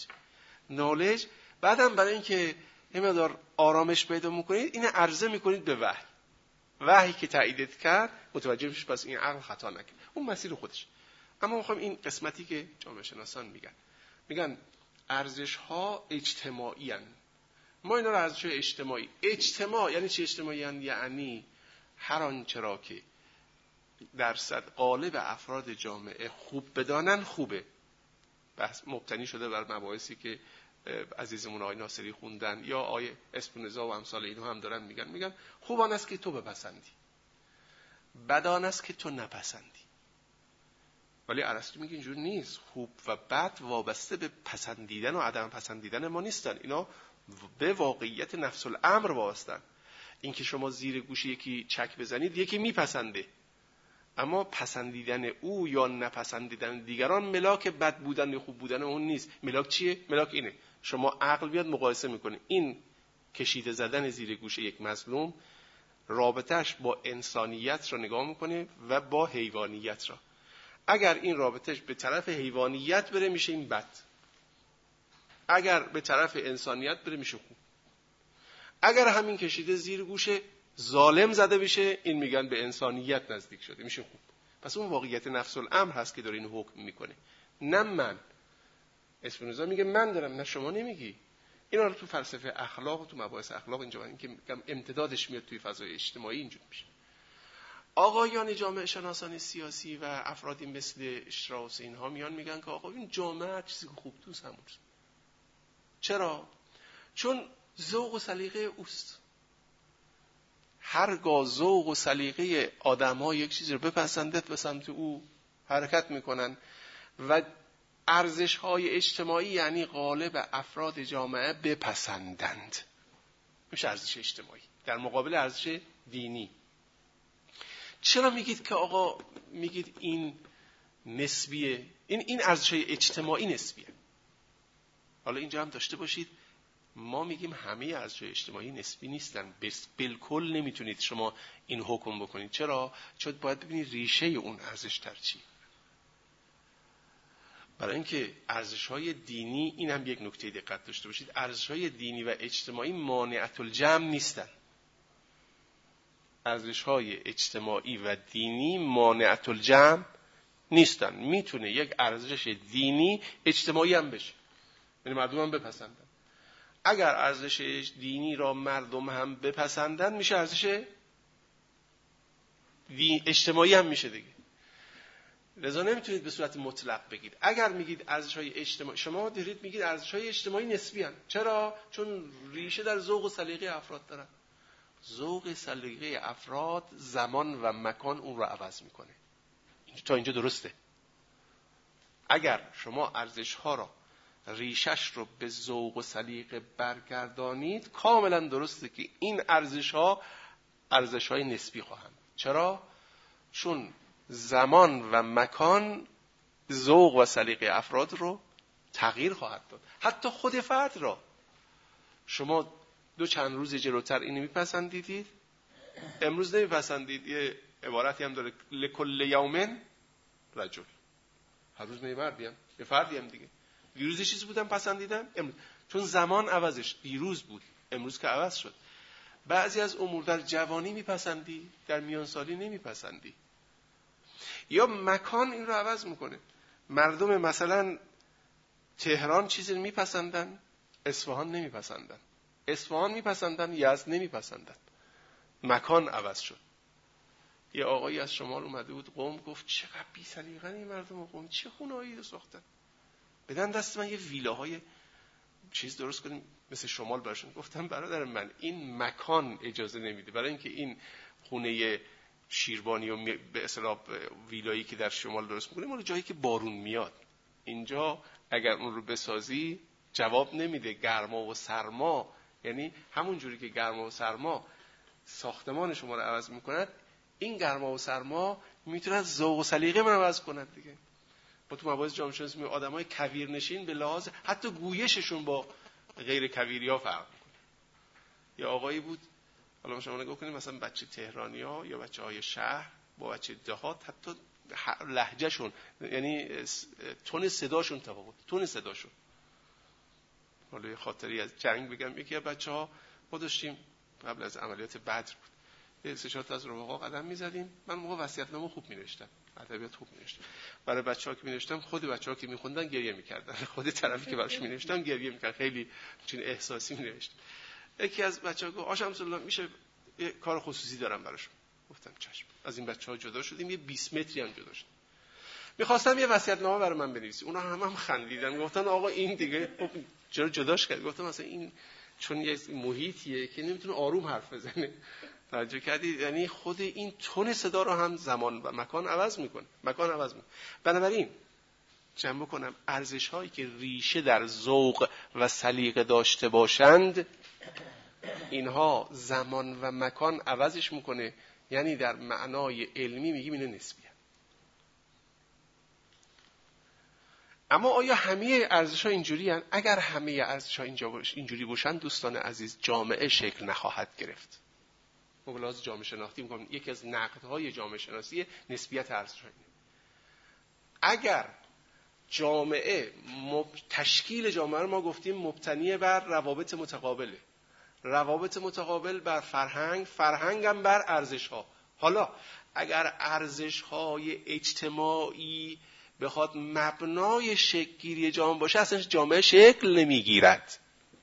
نالج. بعدم برای اینکه همه آرامش پیدا میکنید این عرضه میکنید به وحی که تایید کرد متوجه میشید پس این عقل خطا نکرد، اون مسیر خودش. اما میخوام این قسمتی که جامعه شناسان میگن ارزش ها اجتماعی هستند. ما اینا رو ارزش اجتماعی. اجتماع یعنی چی؟ اجتماعی هستند یعنی هر آنچه را که درصد غالب افراد جامعه خوب بدانن خوبه. بحث مبتنی شده بر مباحثی که عزیزمون آقای ناصری خوندن یا آقای اسپینوزا و امثال اینها هم دارن میگن خوب آن است که تو بپسندی، بد آن است که تو نپسندی. ولی ارسطو میگه اینجور نیست. خوب و بد وابسته به پسندیدن و عدم پسندیدن ما نیستن، اینا به واقعیت نفس الامر وابستن. این که شما زیر گوش یکی چک بزنید یکی میپسنده، اما پسندیدن او یا نپسندیدن دیگران ملاک بد بودن یا خوب بودن اون نیست. ملاک چیه؟ ملاک اینه شما عقل بیاد مقایسه میکنه این کشیده زدن زیر گوش یک مظلوم رابطش با انسانیت را نگاه میکنه و با حیوانیت را. اگر این رابطش به طرف حیوانیت بره میشه این بد، اگر به طرف انسانیت بره میشه خوب. اگر همین کشیده زیر گوش ظالم زده بشه این میگن به انسانیت نزدیک شده میشه خوب. پس اون واقعیت نفس الامر هست که داره این حکم میکنه، نه من. اسپینوزا میگه من دارم، نه شما نمیگی. اینا رو تو فلسفه اخلاق و تو مباحث اخلاق اینجا این که میگم امتدادش میاد توی فضای اجتماعی اینجور میشه. آقایان جامعه شناسان سیاسی و افرادی مثل اشتراوس اینها میان میگن که آقا این جامعه چیزی که خوب توست همون. چرا؟ چون ذوق و سلیقه اوست. هرگاه ذوق و سلیقه آدم‌ها یک چیزی رو بپسندد به سمت او حرکت میکنن و ارزش‌های اجتماعی یعنی غالب افراد جامعه بپسندند، میشه ارزش اجتماعی در مقابل ارزش دینی. چرا میگید که آقا میگید این نسبیه؟ این ارزش‌های اجتماعی نسبیه. حالا اینجا هم داشته باشید ما میگیم همه ارزش‌های اجتماعی نسبی نیستن، بالکل نمیتونید شما این حکم بکنید. چرا؟ چون باید ببینید ریشه اون ارزش در چی. برای اینکه ارزش‌های دینی، این هم یک نکته دقت داشته باشید، ارزش‌های دینی و اجتماعی مانعة الجمع نیستن. ارزش‌های اجتماعی و دینی مانعة الجمع نیستن. میتونه یک ارزش دینی اجتماعی هم بشه، یعنی مردم هم بپسندن. اگر ارزش دینی را مردم هم بپسندن میشه ارزش اجتماعی هم میشه دیگه. لذا نمیتونید به صورت مطلق بگید. اگر میگید ارزش‌های اجتماعی، شما دارید میگید ارزش‌های اجتماعی نسبی هستند. چرا؟ چون ریشه در ذوق و سلیقه افراد دارن. ذوق سلیقه افراد زمان و مکان اون رو عوض میکنه. تا اینجا درسته. اگر شما ارزش‌ها را ریشش رو به ذوق و سلیقه برگردانید کاملا درسته که این ارزش‌های نسبی خواهند. چرا؟ چون زمان و مکان ذوق و سلیقه افراد رو تغییر خواهد داد. حتی خود فرد را. شما چند روز جلوتر اینو میپسندیدید، امروز نمیپسندید. یه عبارتی هم داره، لکل یومن رجل. هر روز مردیم یه فردی هم دیگه. دیروز چیزی بودم پسندیدم، امروز چون زمان عوضش دیروز بود، امروز که عوض شد. بعضی از امور در جوانی میپسندی، در میانسالی نمیپسندی. یا مکان این رو عوض میکنه. مردم مثلا تهران چیزی میپسندن، اصفهان نمیپسندن. اصفهان میپسندن، یزد نمیپسندن. مکان عوض شد. یه آقایی از شمال اومده بود قم، گفت چقدر بی سلیقه‌ن این مردم قم، چه خونه‌ای رو ساختن، بدن دست من یه ویلاهای چیز درست کنیم مثل شمال براشون. گفتم برادر من، این مکان اجازه نمیده. برای اینکه این خونه شیربانی و به اصطلاح ویلایی که در شمال درست می‌کنیم مال جایی که بارون میاد. اینجا اگر اون رو بسازی جواب نمیده. گرما و سرما، یعنی همون جوری که گرما و سرما ساختمان شما رو عوض می‌کند، این گرما و سرما میتونه ذوق و سلیقه من عوض کند دیگه. ما تو مباحث جامعه شناسی می‌بینیم آدمای کویرنشین به لحاظ حتی گویششون با غیر کویریا فرق می‌کنه. یا آقایی بود، حالا شما نگاه کنید مثلا بچه تهرانی‌ها یا بچه‌های شهر با بچه دهات حتی لهجهشون، یعنی تون صداشون تفاوت، تون صداشون. حالا یه خاطری از جنگ بگم. یکی از بچه‌ها ما داشتیم قبل از عملیات بدر بود، یه سه چهار تا از رفقا قدم می‌زدیم. من موقع وصیت‌نامه خوب می‌نوشتم، ادبیات خوب می‌نوشتم. برای بچه‌ها که می‌نوشتم، خود بچه‌ها که می‌خوندن گریه می‌کردن، خود طرفی که براش می‌نوشتم گریه می‌کرد. خیلی چون احساسی می‌نوشتم. یکی از بچه‌ها گفت آقا شمس‌الله میشه یه کار خصوصی دارم براشون. گفتم چشم. از این بچه‌ها جدا شدیم، یه 20 متری هم جدا شدیم. می‌خواستم یه وصیت‌نامه برای من بنویسی. اونا هم خندیدن، گفتن آقا این دیگه خب چرا جداش کرد؟ گفتم مثلا این چون یه محیطیه که نمیتونه آروم حرف بزنه. توجه کردید؟ یعنی خود این تون صدا رو هم زمان و مکان عوض میکنه. بنابراین جمع کنم، ارزش هایی که ریشه در ذوق و سلیقه داشته باشند، اینها زمان و مکان عوضش میکنه. یعنی در معنای علمی میگیم اینه نسبیه. اما آیا همه ارزش ها اینجوری هستند؟ اگر همه ارزش ها اینجوری باشند دوستان عزیز، جامعه شکل نخواهد گرفت. ما بلاز جامعه شناختی میکنیم، یکی از نقدهای جامعه شناسی نسبیت ارزش‌ها اینه. اگر جامعه تشکیل جامعه رو ما گفتیم مبتنی بر روابط متقابله، روابط متقابل بر فرهنگ، فرهنگ هم بر ارزش‌ها. حالا اگر ارزش‌های اجتماعی بخواد مبنای شکل‌گیری جامعه باشه، اصلا جامعه شکل نمیگیرد.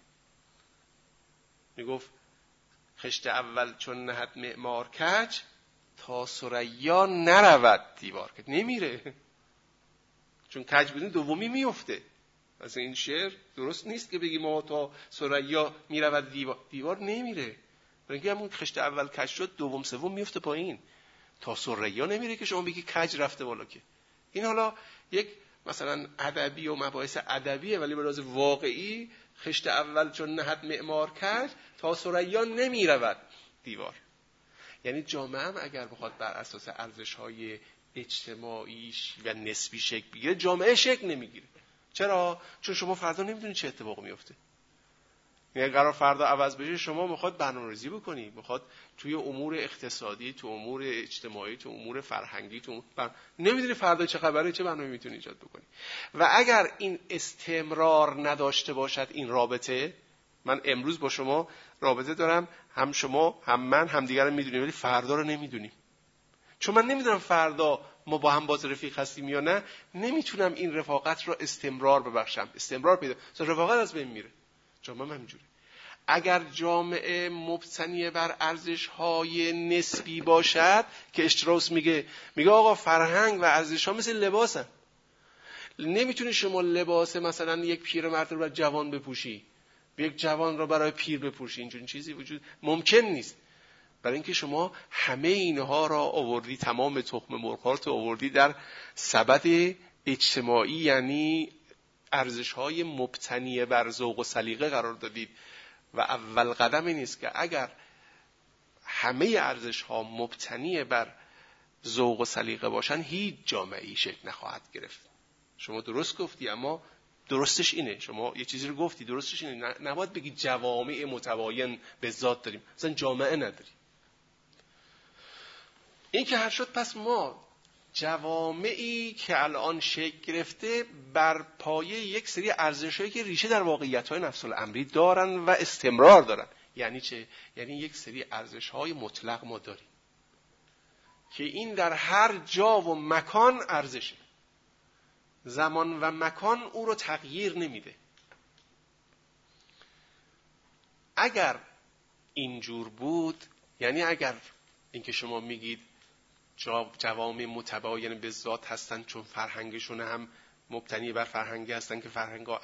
میگفت خشت اول چون نهد معمار کج، تا ثریا نرود دیوار کج. نمیره، چون کج بدون دومی میفته. مثلا این شعر درست نیست که بگی ما تا ثریا میرود دیوار نمیره. برای اینکه همون خشت اول کج شد، دوم سوم میفته پایین. تا ثریا نمیره که شما بگی کج رفته بالا. که این حالا یک مثلا ادبی و مباحث ادبیه، ولی به لحاظ واقعی خشت اول چون نهد معمار کج، تا ثریا نمیرود دیوار. یعنی جامعه هم اگر بخواد بر اساس ارزش‌های اجتماعی و نسبی شکل بگیره، جامعه شکل نمیگیره. چرا؟ چون شما فردا نمیدونید چه اتفاقی میفته. یعنی قرار فردا عوض بشه، شما میخواد برنامه‌ریزی بکنی، میخواد توی امور اقتصادی، تو امور اجتماعی، تو امور فرهنگی، نمیدونی فردا چه خبره، چه برنامه‌ای میتونی ایجاد بکنی. و اگر این استمرار نداشته باشد این رابطه، من امروز با شما رابطه دارم، هم شما هم من همدیگر رو میدونیم، ولی فردا رو نمیدونیم. چون من نمیدونم فردا ما با هم باز رفیق هستیم یا نه، نمیتونم این رفاقت رو استمرار ببخشم، استمرار پیدا. رفاقت از بین میره. جامعه هم همینجوره. اگر جامعه مبتنی بر ارزش‌های نسبی باشد، که اشتراوس میگه آقا فرهنگ و ارزش‌ها مثل لباسن. نمیتونی شما لباس مثلا یک پیرمرد رو برای جوان بپوشی، یک جوان رو برای پیر بپوشی. اینجوری چیزی وجود ممکن نیست. برای اینکه شما همه اینها را آوردی، تمام تخم مرغ‌ها رو آوردی در سبد اجتماعی، یعنی ارزش‌های مبتنی بر ذوق و سلیقه قرار دادید. و اول قدم این است که اگر همه ارزش‌ها مبتنی بر ذوق و سلیقه باشن، هیچ جامعه‌ای شکل نخواهد گرفت. شما درست گفتی، اما درستش اینه. شما یه چیزی رو گفتی، درستش اینه. نباید بگی جوامع متباین به ذات داریم، مثلا جامعه نداریم. این که هر شد، پس ما جوامعی که الان شکل گرفته بر پایه یک سری ارزش‌هایی که ریشه در واقعیت‌های نفس الامری دارن و استمرار دارن. یعنی چه؟ یعنی یک سری ارزش‌های مطلق ما داریم که این در هر جا و مکان ارزشه. زمان و مکان او رو تغییر نمیده. اگر اینجور بود، یعنی اگر اینکه شما میگید جوامع متباین به ذات هستن چون فرهنگشون هم مبتنی بر فرهنگی هستن که فرهنگ و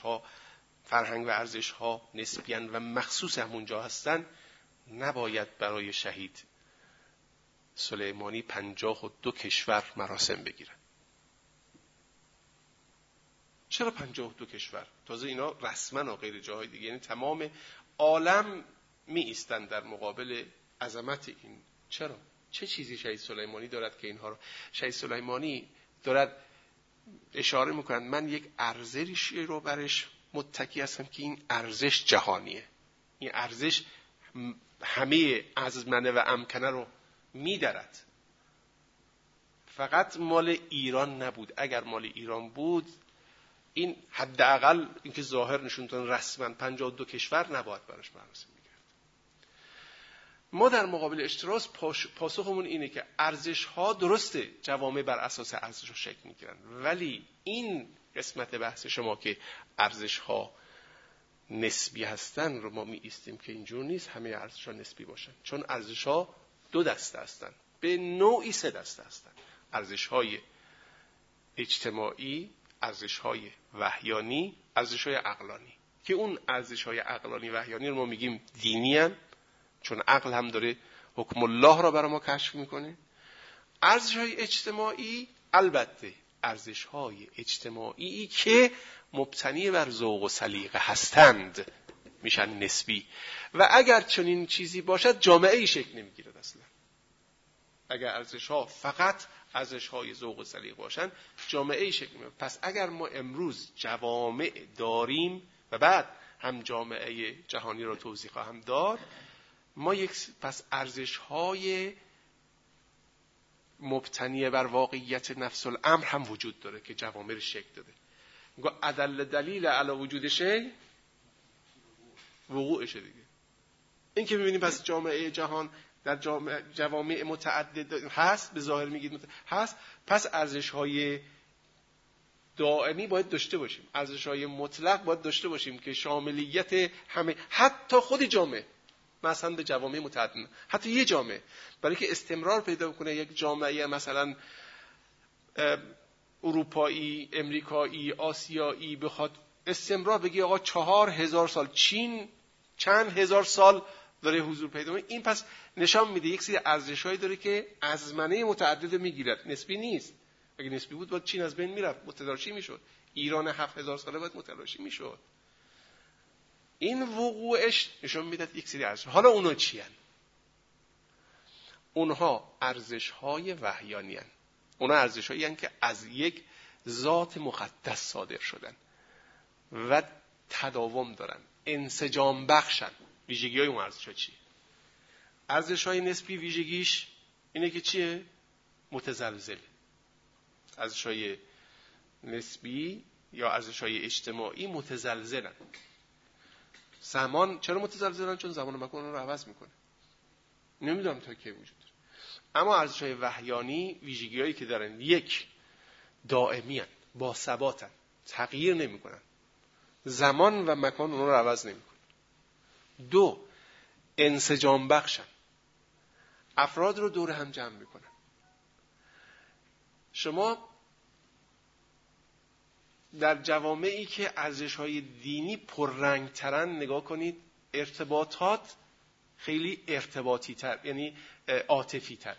ارزش ها نسبیان و مخصوص همونجا هستن، نباید برای شهید سلیمانی 52 کشور مراسم بگیرن. چرا 52 کشور؟ تازه اینا رسما و غیر جاهای دیگه، یعنی تمام عالم می ایستن در مقابل عظمت این. چرا؟ چه چیزی شهید سلیمانی دارد که اینها رو؟ شهید سلیمانی دارد اشاره میکنند من یک ارزشی رو برش متکی هستم که این ارزش جهانیه. این ارزش همه ازمنه و امکنه رو میدرد. فقط مال ایران نبود. اگر مال ایران بود، این حداقل اینکه ظاهر نشون دادن رسما 52 کشور نباید براش مراسم میگرفت. ما در مقابل اشتراس پاسخمون اینه که ارزش ها درسته، جوامع بر اساس ارزش ها شکل میگیرن، ولی این قسمت بحث شما که ارزش ها نسبی هستن رو ما می ایستیم که اینجور نیست همه ارزش ها نسبی باشن. چون ارزش ها 2 دسته هستن، به نوعی 3 دسته هستن: ارزش های اجتماعی، ارزش های وحیانی، ارزش های عقلانی. که اون ارزش های عقلانی وحیانی رو ما میگیم دینی هن، چون عقل هم داره حکم الله را برای ما کشف میکنه. ارزش های اجتماعی، البته ارزش های اجتماعی که مبتنی بر ذوق و سلیقه هستند میشن نسبی، و اگر چنین چیزی باشد جامعه ای شکل نمیگیرد اصلا. اگر ارزش ها فقط ارزش های ذوق و سلیقه باشن، جامعه ای شکل نمیگیرد. پس اگر ما امروز جوامع داریم و بعد هم جامعه جهانی را توضیح خواهم داد، ما پس ارزش های مبتنی بر واقعیت نفس الامر هم وجود داره که جوامع رو شکل داده. میگه ادل دلیل علی وجود شی وقوعشه دیگه. این که میبینیم پس جامعه جهان در جوامع متعدد هست، به ظاهر میگید هست، پس ارزش های دائمی باید داشته باشیم، ارزش های مطلق باید داشته باشیم که شاملیت همه، حتی خود جامعه، مثلا به جوامع متعدد، حتی یه جامعه برای که استمرار پیدا کنه، یک جامعه مثلا اروپایی، امریکایی، آسیایی بخواد استمرار بگی آقا 4000 سال چین چند هزار سال داره حضور پیدا کنه، این پس نشان میده یک سری ارزش‌هایی داره که ازمنه متعدد میگیرد، نسبی نیست. اگه نسبی بود باید چین از بین میرفت، متلاشی میشد. ایران 7000 ساله باید متلاشی میشد. این وقوعش نشون میده یک سری ارزش. حالا اونا چی هن؟ اونها ارزش‌های وحیانی هن. اونا ارزش‌هایی هن که از یک ذات مقدس صادر شدن و تداوم دارن، انسجام بخشن. ویژگی‌های اون ارزش‌ها چیه؟ ارزش‌های نسبی ویژگیش اینه که چیه؟ متزلزل. ارزش‌های نسبی یا ارزش‌های اجتماعی متزلزلن. زمان چرا متزلزلن؟ چون زمان و مکان رو عوض میکنه. نمیدونم تا کی وجود داره. اما ارزش‌های وحیانی ویژگی‌هایی که دارن: یک، دائمی هستند، با ثباتن، تغییر نمی‌کنن، زمان و مکان اون رو عوض نمی‌کنه. دو، انسجام بخشن، افراد رو دور هم جمع می‌کنن. شما در جوامعی که ارزش‌های دینی پررنگ‌ترن نگاه کنید، ارتباطات خیلی ارتباطی‌تر، یعنی عاطفی‌تر.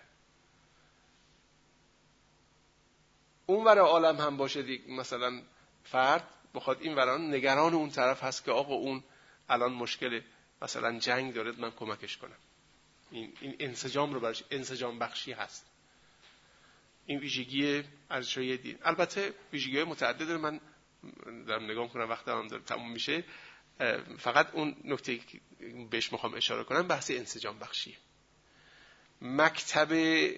اون ور عالم هم باشه دیگه، مثلا فرد بخواد این وران نگران اون طرف هست که آقا اون الان مشکل مثلا جنگ داره، من کمکش کنم. این انسجام رو براش، انسجام بخشی هست. این ویژگی ارزش‌های دین. البته ویژگی‌های متعدد من دارم نگاه کنم، وقتم داره تموم میشه. فقط اون نکته که بهش میخوام اشاره کنم بحث انسجام بخشی. مکتب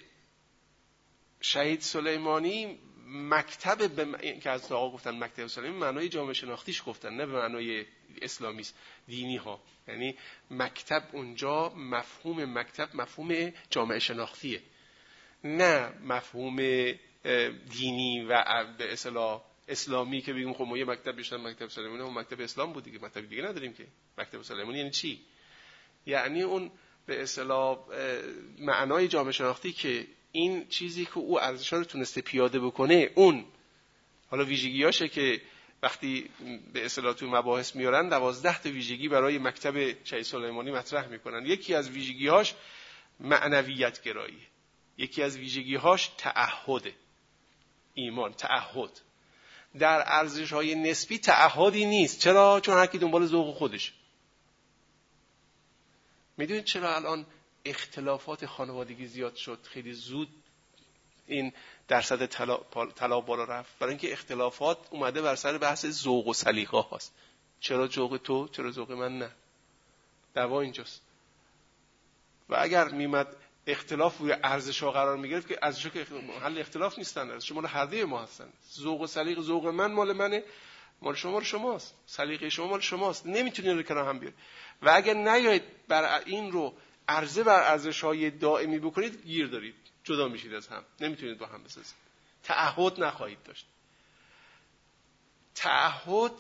شهید سلیمانی، مکتب که از آقا گفتن مکتب سلیمانی معنای جامعه شناختیش گفتن، نه به معنای اسلامی دینی ها. یعنی مکتب اونجا مفهوم مکتب مفهوم جامعه شناختیه، نه مفهوم دینی و به اصطلاح اسلامی که بگیم خب ما یه مکتب بیشتر مکتب سلیمانی و مکتب اسلام بود دیگه، مکتب دیگه نداریم که. مکتب سلیمانی یعنی چی؟ یعنی اون به اصطلاح معنای جامعه شناختی که این چیزی که او ارزش‌ها رو تونسته پیاده بکنه، اون حالا ویژگی‌هاشه که وقتی به اصطلاح تو مباحث میارن 12 تا ویژگی برای مکتب شهید سلیمانی مطرح میکنن. یکی از ویژگی‌هاش معنویت گرایی، یکی از ویژگی‌هاش تعهد ایمان، تعهد. در ارزش‌های نسبی تعهدی نیست. چرا؟ چون هر کی دنبال ذوق خودش. میدونید چرا الان اختلافات خانوادگی زیاد شد؟ خیلی زود این درصد طلاق بالا رفت، برای اینکه اختلافات اومده بر سر بحث ذوق و سلیقه هاست. چرا ذوق تو، چرا ذوق من نه؟ دعوا اینجاست. و اگر میمد اختلاف روی ارزش‌ها قرار میگرفت که ارزش‌ها که حل اختلاف نیستن، ارزش‌ها مال هر دوی ما هستن. ذوق و سلیقه، ذوق من مال منه، مال شما شماست، سلیقه شما مال شماست، نمیتونید رو کنار هم بیارید. و اگر نیایید بر این رو عرضه بر ارزش‌های دائمی بکنید گیر دارید، جدا میشید از هم، نمیتونید با هم بسازید. تعهد نخواهید داشت. تعهد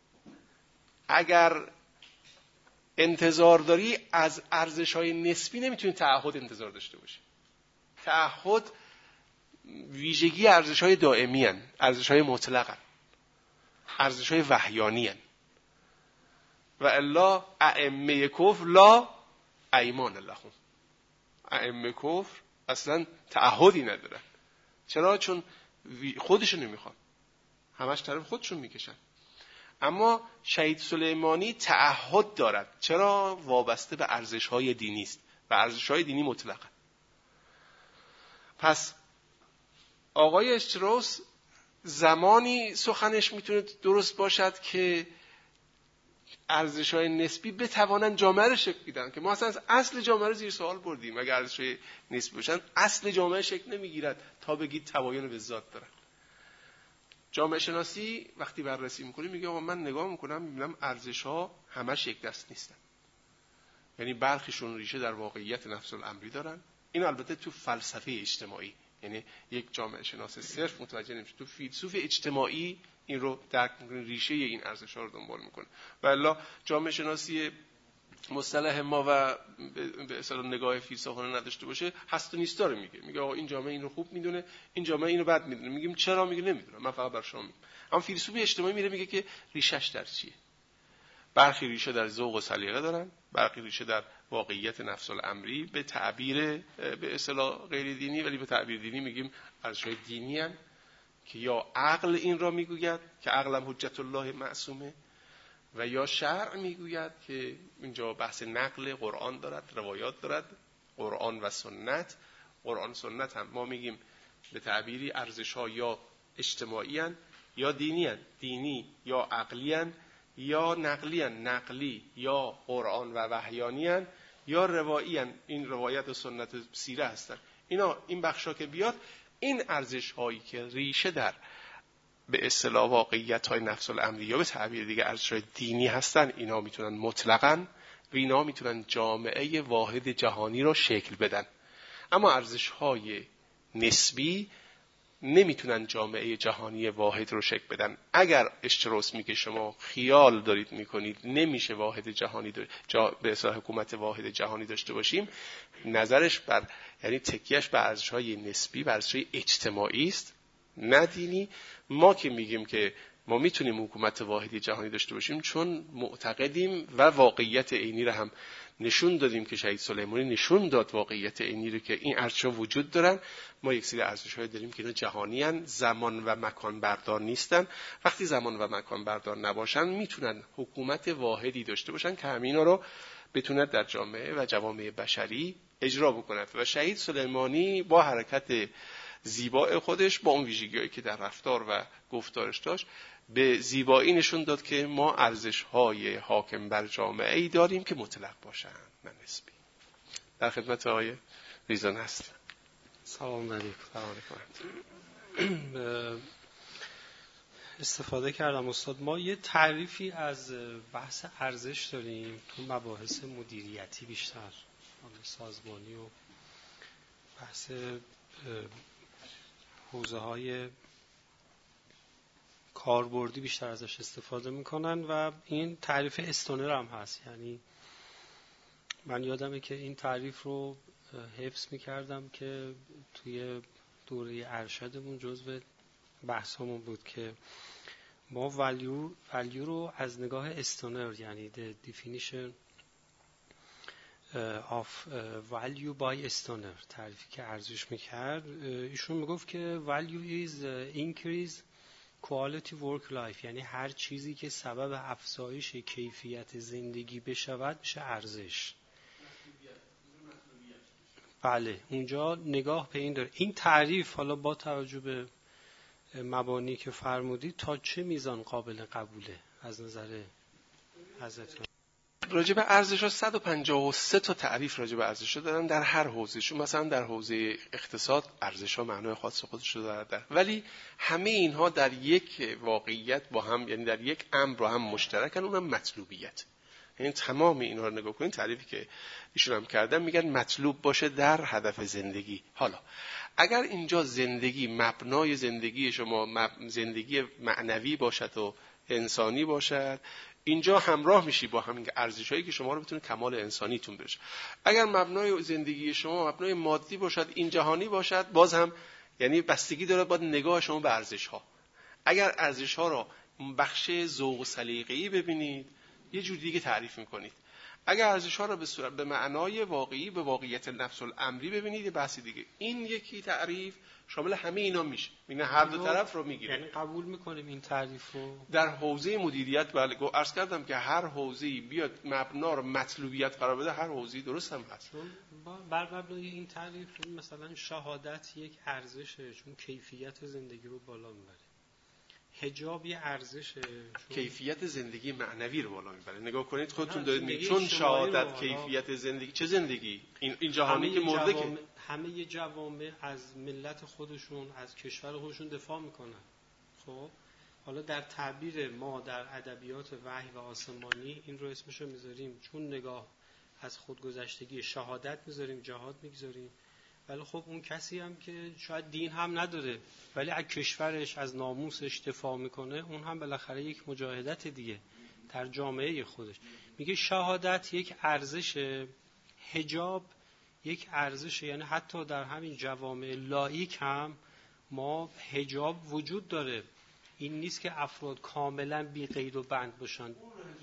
اگر انتظار داری از ارزش‌های نسبی نمیتونی تعهد انتظار داشته باشی. تعهد ویژگی ارزش‌های دائمی هستند، ارزش‌های مطلق هستند، ارزش‌های وحیانی هستند. و الا ائمه کفر لا ایمان لهم. ائمه کفر اصلا تعهدی ندارن. چرا؟ چون خودشون نمیخوان، همش طرف خودشون میکشن. اما شهید سلیمانی تعهد دارد. چرا؟ وابسته به ارزش‌های دینی است و ارزش‌های دینی مطلقه. پس آقای اشتراس زمانی سخنش میتونه درست باشد که ارزش‌های نسبی بتوانند جامعه رو شکل بدن، که ما اصلا اصل جامعه رو زیر سوال بردیم. اگر ارزش‌های نسبی باشن اصل جامعه شکل نمیگیرد تا بگید تباین به ذات دارن. جامعه شناسی وقتی بررسی میکنه میگه آقا من نگاه میکنم میبینم ارزش‌ها همش یک دست نیستن، یعنی برخیشون ریشه در واقعیت نفس الامری دارن. این البته تو فلسفه اجتماعی، یعنی یک جامعه شناس صرف متوجه نمیشه، تو فیلسوف اجتماعی این رو درک میکنه، ریشه این ارزش‌ها رو دنبال میکنه. و الا جامعه شناسی مصطلح ما و به اصطلاح نگاه فیلسوفانه نداشته باشه هست و نیستا رو میگه آقا این جامعه این رو خوب میدونه، این جامعه اینو بد میدونه. میگیم چرا؟ میگه نمیدونم، من فقط بر شما میگم. اما فیلسوف اجتماعی میگه که ریشش در چیه. برخی ریشه در ذوق و سلیقه دارن، برخی ریشه در واقعیت نفس الامری، به تعبیر به اصطلاح غیر دینی، ولی به تعبیر دینی میگیم ارزش‌های دینی ان که یا عقل این را میگوید که عقلم حجت الله معصومه، و یا شرع میگوید که اینجا بحث نقل قرآن دارد، روایات دارد، قرآن و سنت. قرآن سنت هم ما میگیم به تعبیری ارزش‌ها یا اجتماعی ان یا دینی ان، دینی یا عقلی ان یا نقلی ان، نقلی یا قرآن و وحیانی ان یا روایی ان، این روایت و سنت سیره هستن. این بخشا که بیاد، این ارزش‌هایی که ریشه در به اصطلاح واقعیت‌های نفس الامری یا به تعبیر دیگه ارزش‌های دینی هستن، اینا میتونن مطلقاً و اینا میتونن جامعه واحد جهانی رو شکل بدن. اما ارزش‌های نسبی نمیتونن جامعه جهانی واحد رو شکل بدن. اگر اشتراس میگه شما خیال دارید میکنید نمیشه واحد جهانی به اصطلاح حکومت واحد جهانی داشته باشیم، نظرش بر یعنی تکیهش بر ارزش‌های نسبی، بر ارزش‌های اجتماعی است، نه دینی. ما که میگیم که ما میتونیم حکومت واحدی جهانی داشته باشیم چون معتقدیم و واقعیت عینی رو هم نشون دادیم که شهید سلیمانی نشون داد واقعیت عینی رو که این ارزش‌ها وجود دارن. ما یک سری ارزش‌های داریم که اینا جهانی ان، زمان و مکان بردار نیستن. وقتی زمان و مکان بردار نباشن میتونن حکومت واحدی داشته باشن که همینا رو بتونه در جامعه و جوامع بشری اجرا بکند. و شهید سلیمانی با حرکت زیبای خودش با اون ویژگی‌هایی که در رفتار و گفتارش داشت به زیبایی نشون داد که ما ارزش‌های حاکم بر جامعه‌ای داریم که مطلق باشند نه نسبی. در خدمت آقای ریزان هستم. سلام علیکم. استفاده کردم استاد. ما یه تعریفی از بحث ارزش داریم تو مباحث مدیریتی بیشتر، سازمانی و بحث حوزه‌های کاربردی بیشتر ازش استفاده میکنن و این تعریف استونر هم هست. یعنی من یادمه که این تعریف رو حفظ میکردم که توی دوره ارشدمون جزو بحثمون بود که ما value رو از نگاه استونر، یعنی the definition of value by Stoner تعریفی که ارزش میکرد، ایشون میگفت که value is increase quality work life، یعنی هر چیزی که سبب افزایش کیفیت زندگی بشود میشه ارزش. بله، اونجا نگاه به این داره. این تعریف حالا با توجه به مبانی که فرمودید تا چه میزان قابل قبوله از نظر حضرتون؟ راجع به ارزش‌ها 153 تا تعریف راجع به ارزش‌ها دارن در هر حوزه‌شون. مثلا در حوزه اقتصاد ارزش‌ها معنای خاص خودش رو دارن، ولی همه اینها در یک واقعیت با هم، یعنی در یک امر با هم مشترکن، اونم مطلوبیت. یعنی تمام اینها رو نگاه کنید، تعریفی که ایشون هم کردن میگن مطلوب باشه در هدف زندگی. حالا اگر اینجا زندگی مبنای زندگی شما زندگی معنوی باشد و انسانی باشد، اینجا همراه میشی با همین ارزش‌هایی که شما رو بتونه کمال انسانیتون برسه. اگر مبنای زندگی شما مبنای مادی باشد، این جهانی باشد، باز هم یعنی بستگی داره با نگاه شما به ارزش‌ها. اگر ارزش‌ها رو بخش ذوق و سلیقه‌ای ببینید، یه جور دیگه تعریف می‌کنید. اگر ارزش‌ها رو به معنای واقعی، به واقعیت نفس الامری ببینید، یه بحث دیگه. این یکی تعریف شامل همه اینا میشه. یعنی هر دو طرف رو میگیره. یعنی قبول میکنیم این تعریف رو در حوزه مدیریت. بله، عرض کردم که هر حوزه‌ای بیاد مبنا رو مطلوبیت قرار بده، هر حوزه‌ای درست هم هست. چون بر مبنای این تعریف مثلا شهادت یک ارزشه، چون کیفیت زندگی رو بالا میبره. حجاب یه ارزشه، کیفیت زندگی معنوی رو بالا میبره. نگاه کنید خودتون دارید میگید چون شهادت کیفیت زندگی، چه زندگی؟ این جهانی که مرده که همه جوامع از ملت خودشون، از کشور خودشون دفاع میکنن. خب حالا در تعبیر ما در ادبیات وحی و آسمانی این رو اسمشو میذاریم، چون نگاه از خودگذشتگی شهادت میذاریم، جهاد میگذاریم. ولی خب اون کسی هم که شاید دین هم نداره ولی از کشورش، از ناموسش دفاع میکنه، اون هم بالاخره یک مجاهدت دیگه در جامعه خودش. میگه شهادت یک ارزشه، حجاب یک ارزشه. یعنی حتی در همین جوامع لاییک هم ما حجاب وجود داره. این نیست که افراد کاملا بی قید و بند باشن.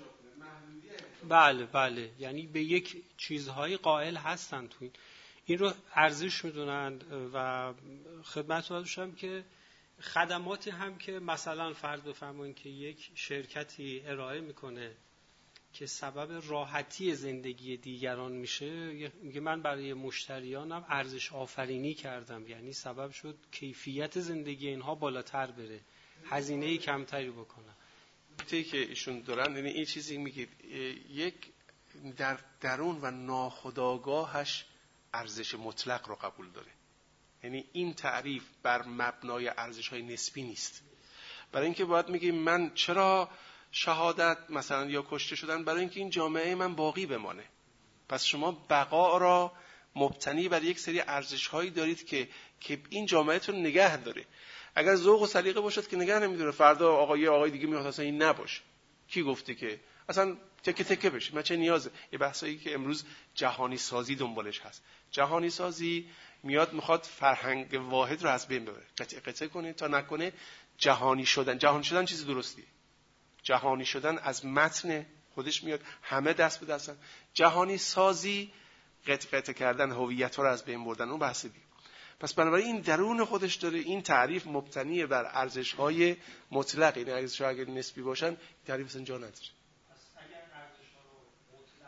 بله، یعنی به یک چیزهایی قائل هستن تو این رو ارزش میدونن. و خدمت رو داشتم که خدماتی هم که مثلا فرض بفرمایید که یک شرکتی ارائه میکنه که سبب راحتی زندگی دیگران میشه، میگه من برای مشتریانم ارزش آفرینی کردم، یعنی سبب شد کیفیت زندگی اینها بالاتر بره، هزینه کمتری بکنن. چیزی که ایشون دارن، یعنی این چیزی میگید یک در درون و ناخودآگاهش ارزش مطلق رو قبول داره. یعنی این تعریف بر مبنای ارزش‌های نسبی نیست. برای اینکه باید میگیم من چرا شهادت مثلا یا کشته شدن؟ برای اینکه این جامعه من باقی بمانه. پس شما بقا را مبتنی بر یک سری ارزش‌هایی دارید که این جامعهتون نگه داره. اگر ذوق و سلیقه باشد که نگه نمیداره، فردا آقای دیگه میاد اصلا این نباشه. کی گفته که اصلا تکه تکه بشه؟ من چه نیازه؟ یه بحثایی که امروز جهانی سازی دنبالش هست. جهانی سازی میخواد فرهنگ واحد رو از بین ببره، قطعه کنه تا نکنه جهانی شدن چیز درستیه. جهانی شدن از متن خودش میاد، همه دست به دستن. جهانی سازی قطعه کردن هویت رو از بین بردن، اون بحث دیگه. پس بنابراین این درون خودش داره. این تعریف مبتنی بر ارزش‌های مطلق، این ارزش‌ها اگر نسبی باشن تعریف اصلا جا نداره.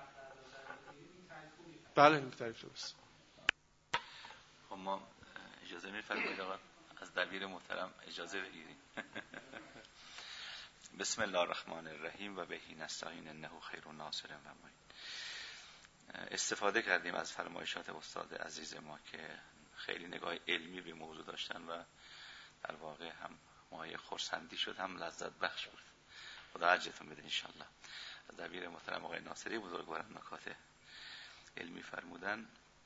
بله این تعریف درست. خب ما اجازه می‌فرمایید آقا از دبیر محترم اجازه بگیریم. بسم الله الرحمن الرحیم و بهی نستعین انه خیر الناصر و معین. استفاده کردیم از فرمایشات استاد عزیز ما که خیلی نگاه علمی به موضوع داشتن و در واقع هم مایه خرسندی شد هم لذت بخش بود. خدا اجرتون بده انشالله. از دبیر محترم آقای ناصری بزرگواران نکات علمی فرمودن.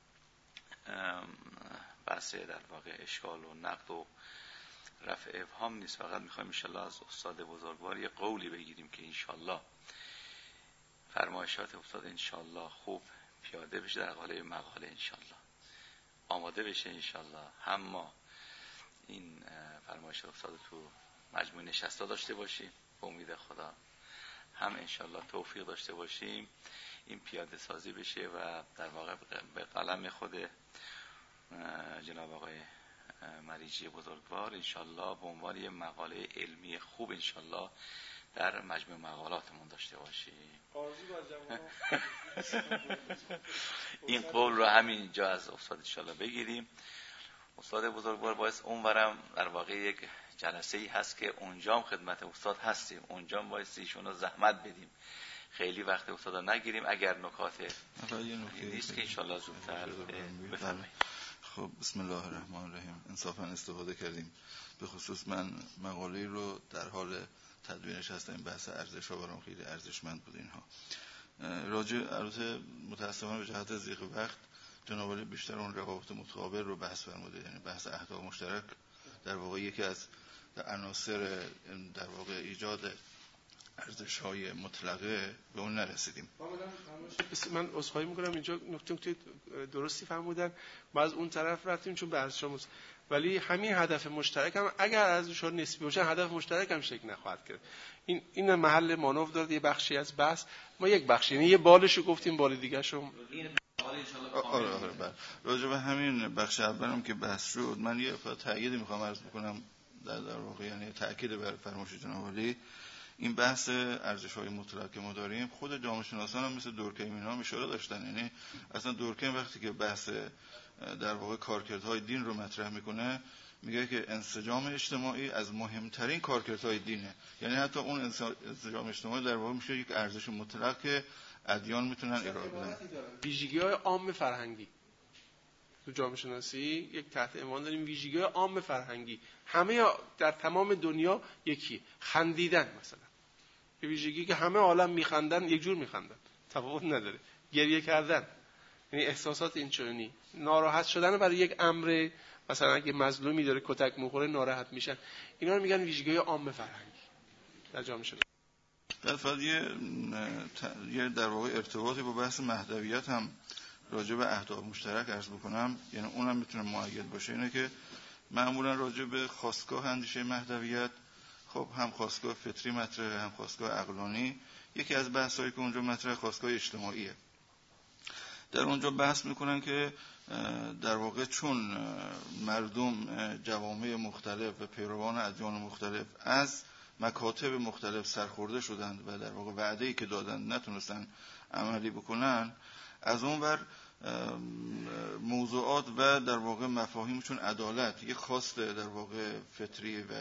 بحث در واقع اشکال و نقد و رفع ابهام نیست، فقط میخوایم انشالله از استاد بزرگوار یه قولی بگیریم که انشالله فرمایشات استاد انشالله خوب پیاده بشه در قالب مقاله، انشالله آماده بشه، انشالله هم ما این فرمایشات استاد تو مجموع نشسته داشته باشیم به امید خدا، هم انشالله توفیق داشته باشیم این پیاده سازی بشه و در واقع به قلم خود جناب آقای مریجی بزرگوار انشالله به عنوان یه مقاله علمی خوب انشالله در مجموع مقالاتمون داشته باشیم. این قول رو همین جا از استاد انشالله بگیریم. استاد بزرگوار باعث اونورم در واقع یک جلسه ای هست که اونجا هم خدمت استاد هستیم، اونجا هم باعث ایشون رو زحمت بدیم، خیلی وقت استادا نگیریم اگر نکات نیست که انشالله زودتر بفرمایید. خب بسم الله الرحمن الرحیم. انصافا استفاده کردیم، به خصوص من مقاله رو در حال تدوینش هستم. این بحث ارزش ها برام خیلی ارزشمند بود. اینها البته متاسفانه به جهت ضیق وقت جناب عالی بیشتر اون روابط متقابل رو بحث فرموده، یعنی بحث اهداف مشترک در واقع یکی از عناصر در واقع ایجاد ارزش های مطلقه، به اون نرسیدیم. من عذرخواهی میکنم اینجا نکته درستی فرمودن، ما از اون طرف رفتیم چون به ارزش ها ولی همین هدف مشترک هم اگر ارزش ها نسبی باشه هدف مشترک هم شکل نخواهد کرد. این محل مانور داره، یه بخشی از بحث ما یک بخشی، یعنی یه بالشو گفتیم، بال دیگه شو آره بله. راجع به همین بخش اولم که بحث شد، من یه تأکیدی میخوام عرض بکنم در واقع، یعنی تأکید بر فرمایش جناب عالی. این بحث ارزش‌های مطلق که ما داریم، خود جامعه شناسان هم مثل دورکهیم اینا اشاره داشتن. یعنی اصلا دورکهیم وقتی که بحث در واقع کارکردهای دین رو مطرح میکنه میگه که انسجام اجتماعی از مهمترین کارکردهای دینه. یعنی حتی اون انسجام اجتماعی در واقع میشه یک ارزش مطلق که ادیان میتونن ارائه بدن. ویژگی‌های عام فرهنگی تو جامعه شناسی یک تحت عنوان داریم، ویژگی‌های عام فرهنگی، همه در تمام دنیا یکی، خندیدن مثلا، یه ویژگی که همه عالم میخندن، یک جور میخندن، تفاوت نداره. گریه کردن، یعنی احساسات اینچنینی، ناراحت شدن برای یک امر، مثلا اگه مظلومی داره کتک میخوره ناراحت میشن، اینا رو میگن ویژگی‌های عام فرهنگی در جامعه شناسی. فقط یه در واقع ارتباطی با بحث مهدویت هم راجع به اهداف مشترک عرض بکنم، یعنی اونم میتونه مؤید باشه. اینه که معمولا راجع به خاستگاه اندیشه مهدویت، خب هم خاستگاه فطری مطرحه هم خاستگاه عقلانی. یکی از بحثایی که اونجا مطرحه خاستگاه اجتماعیه. در اونجا بحث میکنن که در واقع چون مردم جوامع مختلف و پیروان ادیان مختلف از مکاتب مختلف سرخورده شدند و در واقع وعده‌ای که دادن نتونستن عملی بکنن، از اون ور موضوعات و در واقع مفاهیم چون عدالت یک خواست در واقع فطری و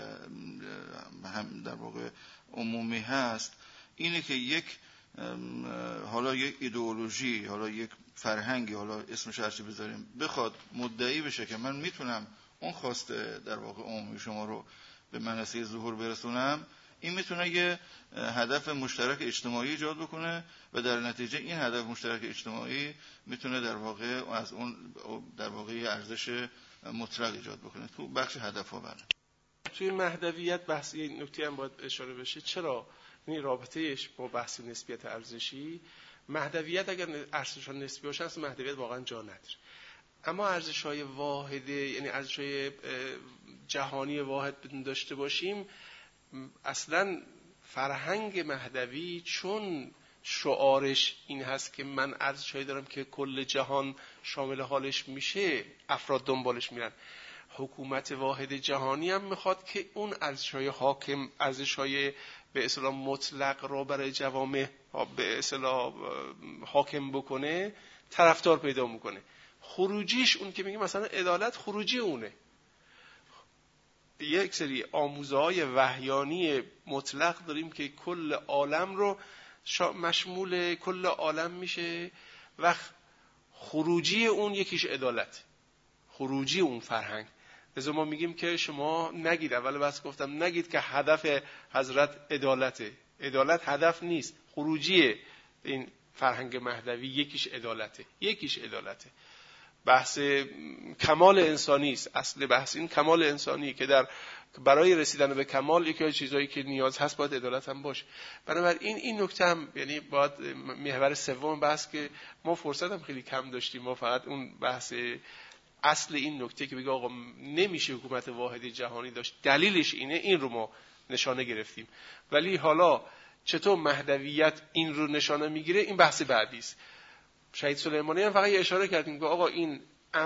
هم در واقع عمومی هست، اینه که یک حالا یک ایدئولوژی، حالا یک فرهنگی، حالا اسمش هرچی بذاریم، بخواد مدعی بشه که من میتونم اون خواست در واقع عمومی شما رو به منصه ظهور برسونم، این میتونه یه هدف مشترک اجتماعی ایجاد بکنه و در نتیجه این هدف مشترک اجتماعی میتونه در واقع از اون در واقع یه ارزش مطلق ایجاد بکنه تو بخش هدف‌ها. بله توی مهدویت بحث این نکته هم باید اشاره بشه، چرا این رابطه‌اش با بحث نسبیت ارزشی، مهدویت اگر ارزش‌ها نسبی باشه اصلا مهدویت واقعا جا نداره، اما ارزش‌های واحده، یعنی ارزش‌های جهانی واحد داشته باشیم، اصلا فرهنگ مهدوی چون شعارش این هست که من ارزش‌هایی دارم که کل جهان شامل حالش میشه، افراد دنبالش میرن. حکومت واحد جهانی هم میخواد که اون ارزش‌های حاکم، ارزش‌های به اصطلاح مطلق رو برای جوامع به اصطلاح حاکم بکنه، طرفدار پیدا میکنه. خروجیش اون که میگه مثلا عدالت، خروجی اونه، یک سری آموزه‌های وحیانی مطلق داریم که کل عالم رو مشمول کل عالم میشه و خروجی اون یکیش عدالت، خروجی اون فرهنگ. لذا ما میگیم که شما نگید، اول بس گفتم نگید که هدف حضرت عدالته. عدالت هدف نیست، خروجی این فرهنگ مهدوی یکیش عدالته. بحث کمال انسانی است. اصل بحث این کمال انسانی که در برای رسیدن به کمال یکی از چیزایی که نیاز هست باید عدالت هم باشه. بنابراین این نکته هم یعنی باید محور سوم بحث که ما فرصت هم خیلی کم داشتیم، ما فقط اون بحث اصل این نکته که بگه آقا نمیشه حکومت واحد جهانی داشت، دلیلش اینه، این رو ما نشانه گرفتیم. ولی حالا چطور مهدویت این رو نشانه میگیره این بحث بعدی است. شهید سلیمانی هم فقط اشاره کردیم که آقا این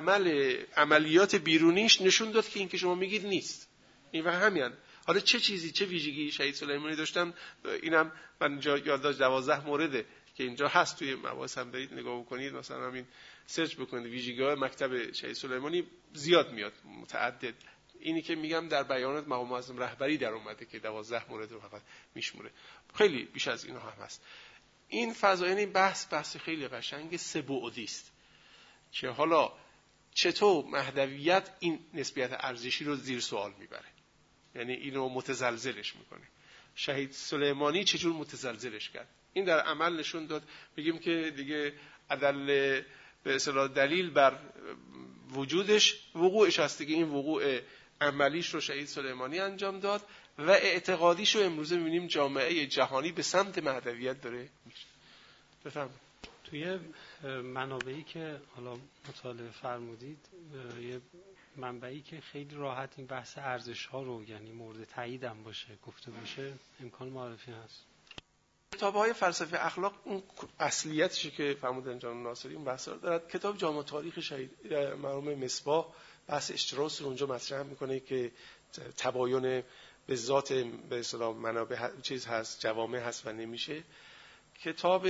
عملیات بیرونیش نشون داد که این که شما میگید نیست. این و همین. حالا چه چیزی، چه ویژگی شهید سلیمانی داشتن؟ اینم من اینجا یادداشت 12 مورده که اینجا هست توی مباحث هم برید نگاه بکنید، مثلا همین سرچ بکنید ویژگی‌های مکتب شهید سلیمانی زیاد میاد، متعدد. اینی که میگم در بیانات مقام معظم رهبری در اومده که 12 مورد رو فقط میشموره، خیلی بیش از اینا هم هست. این فضا، یعنی بحث خیلی قشنگ سه بعدی است که حالا چطور مهدویت این نسبیت ارزشی رو زیر سوال میبره، یعنی اینو متزلزلش میکنه. شهید سلیمانی چجور متزلزلش کرد؟ این در عمل نشون داد. میگیم که دیگه عدل به اصطلاح دلیل بر وجودش وقوعش هست دیگه. این وقوع عملیش رو شهید سلیمانی انجام داد و اعتقادیش رو امروزه می‌بینیم جامعه جهانی به سمت مهدویت داره میشه. بفرمایید. توی منابعی که حالا مطالعه فرمودید، یه منبعی که خیلی راحت این بحث ارزش‌ها رو یعنی مورد تایید هم باشه گفته باشه امکان معرفی هست. کتاب‌های فلسفه اخلاق اون اصلیتشه که فرمودن جان ناصری اون بحثا رو دارد. کتاب جامع تاریخ شهید مرحوم مصباح بحث اشتراس رو اونجا مطرح میکنه که تباین به ذات به اصطلاح منابع چیز هست، جوامع هست و نمیشه. کتاب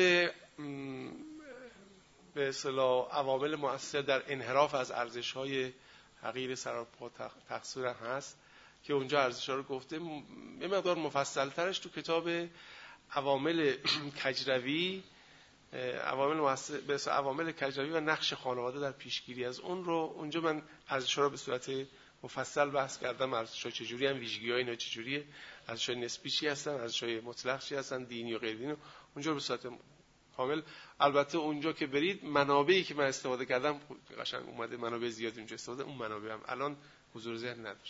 به اصطلاح عوامل مؤثر در انحراف از ارزش‌های حقیر سراپا تقصیر هست که اونجا ارزش‌ها رو گفته. یه مقدار مفصل‌ترش تو کتاب عوامل کجروی، عوامل کجروی و نقش خانواده در پیشگیری از اون رو اونجا من ارزش‌ها رو به صورت مفصل بحث کردم. ارزش‌ها چجوری ان، ویژگی‌های اینا چجوریه، ارزش‌های نسبی چی هستن، ارزش‌های مطلق چی هستن، دینی و غیر دینی، اونجا به صورت کامل. البته اونجا که برید منابعی که من استفاده کردم قشنگ اومده، منابع زیاد اونجا استفاده، اون منابع هم الان حضور ذهن ندارم.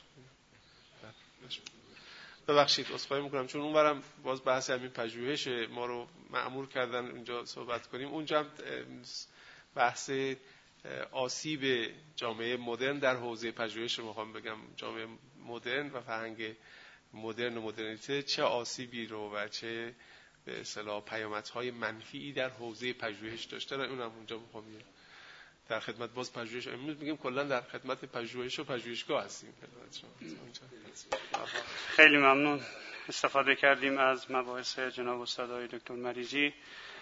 ببخشید عذرخواهی میکنم چون اونورم باز بحث همین پژوهش ما رو مأمور کردن اونجا صحبت کنیم. اونجا بحث آسیب جامعه مدرن در حوزه پژوهش، میخوام بگم جامعه مدرن و فرهنگ مدرن و مدرنیته چه آسیبی رو و چه به اصطلاح پیامدهای منفی در حوزه پژوهش داشته و اونم اونجا میخوام در خدمت باز پژوهش امروز میگیم کلا در خدمت پژوهش و پژوهشگاه هستیم. خیلی ممنون استفاده کردیم از مباحث جناب استاد دکتر مریضی.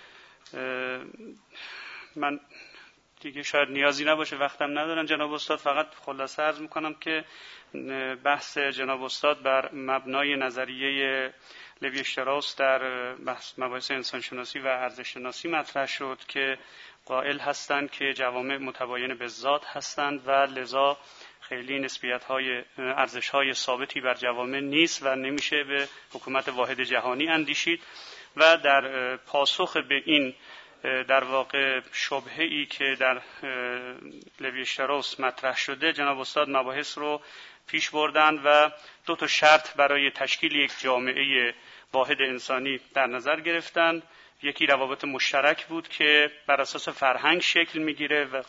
من دیگه شاید نیازی نباشه، وقتم ندارم جناب استاد، فقط خلاصه عرض میکنم که بحث جناب استاد بر مبنای نظریه لوی اشتراس در بحث مباحث انسانشناسی و ارزششناسی مطرح شد که قائل هستند که جوامع متباین به ذات هستند و لذا خیلی نسبیت‌های ارزش‌های ثابتی بر جوامع نیست و نمیشه به حکومت واحد جهانی اندیشید. و در پاسخ به این در واقع شبهه‌ای که در لوی اشتراس مطرح شده، جناب استاد مباحث رو پیش بردن و 2 شرط برای تشکیل یک جامعه واحد انسانی در نظر گرفتند. یکی روابط مشترک بود که بر اساس فرهنگ شکل میگیره و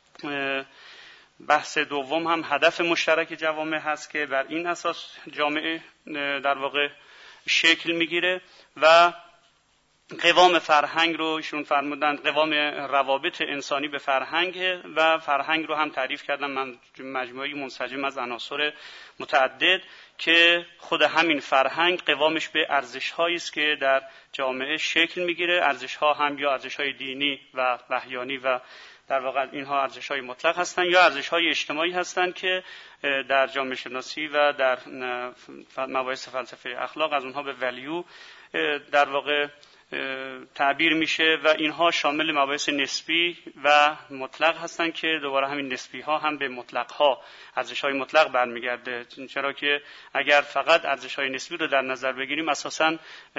بحث دوم هم هدف مشترک جوامع هست که بر این اساس جامعه در واقع شکل میگیره. و قوام فرهنگ رو ایشون فرمودند قوام روابط انسانی به فرهنگ و فرهنگ رو هم تعریف کردم من مجموعه منسجم از عناصر متعدد که خود همین فرهنگ قوامش به ارزش‌هایی است که در جامعه شکل میگیره. ارزش‌ها هم یا ارزش‌های دینی و وحیانی و در واقع اینها ارزش‌های مطلق هستند یا ارزش‌های اجتماعی هستند که در جامعه شناسی و در مباحث فلسفه اخلاق از اونها به ولیو در واقع تعبیر میشه و اینها شامل مباحث نسبی و مطلق هستند که دوباره همین نسبی ها هم به مطلق ها ارزش های مطلق برمیگرده، چرا که اگر فقط ارزش های نسبی رو در نظر بگیریم اساساً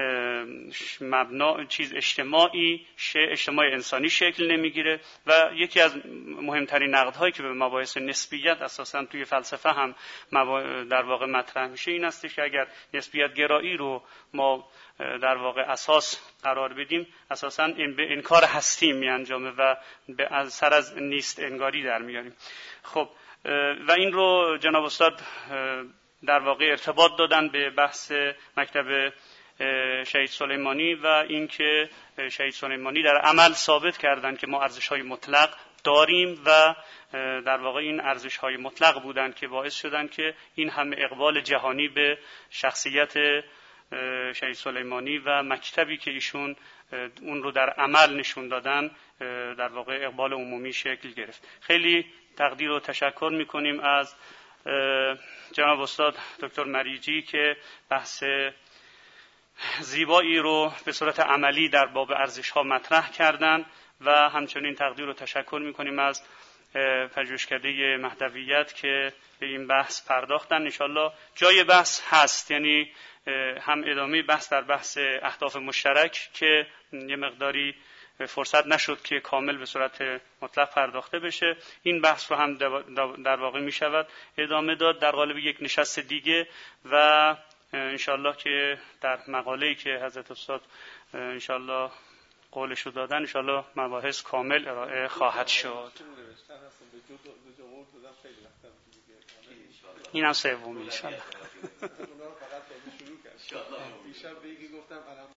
مبنا چیز اجتماع انسانی شکل نمیگیره و یکی از مهمترین نقدهایی که به مباحث نسبیت اساساً توی فلسفه هم در واقع مطرح میشه این است که اگر نسبیت گرایی رو ما در واقع اساس قرار بدیم اساساً این به انکار هستی می انجامه و به سر از نیست انگاری در میاریم. خب و این رو جناب استاد در واقع ارتباط دادن به بحث مکتب شهید سلیمانی و اینکه شهید سلیمانی در عمل ثابت کردند که ما ارزش‌های مطلق داریم و در واقع این ارزش‌های مطلق بودند که باعث شدند که این همه اقبال جهانی به شخصیت شهید سلیمانی و مکتبی که ایشون اون رو در عمل نشون دادن در واقع اقبال عمومی شکل گرفت. خیلی تقدیر و تشکر میکنیم از جناب استاد دکتر مریجی که بحث زیبایی رو به صورت عملی در باب ارزش‌ها مطرح کردن و همچنین تقدیر و تشکر میکنیم از پژوهشکده مهدویت که به این بحث پرداختن. انشالله جای بحث هست، یعنی هم ادامه بحث در بحث اهداف مشترک که یه مقداری فرصت نشد که کامل به صورت مطلق پرداخته بشه، این بحث رو هم در واقع می شود ادامه داد در قالب یک نشست دیگه و انشالله که در مقاله‌ای که حضرت استاد انشالله قولشو دادن انشالله مباحث کامل ارائه خواهد شد. این هم سومی انشالله.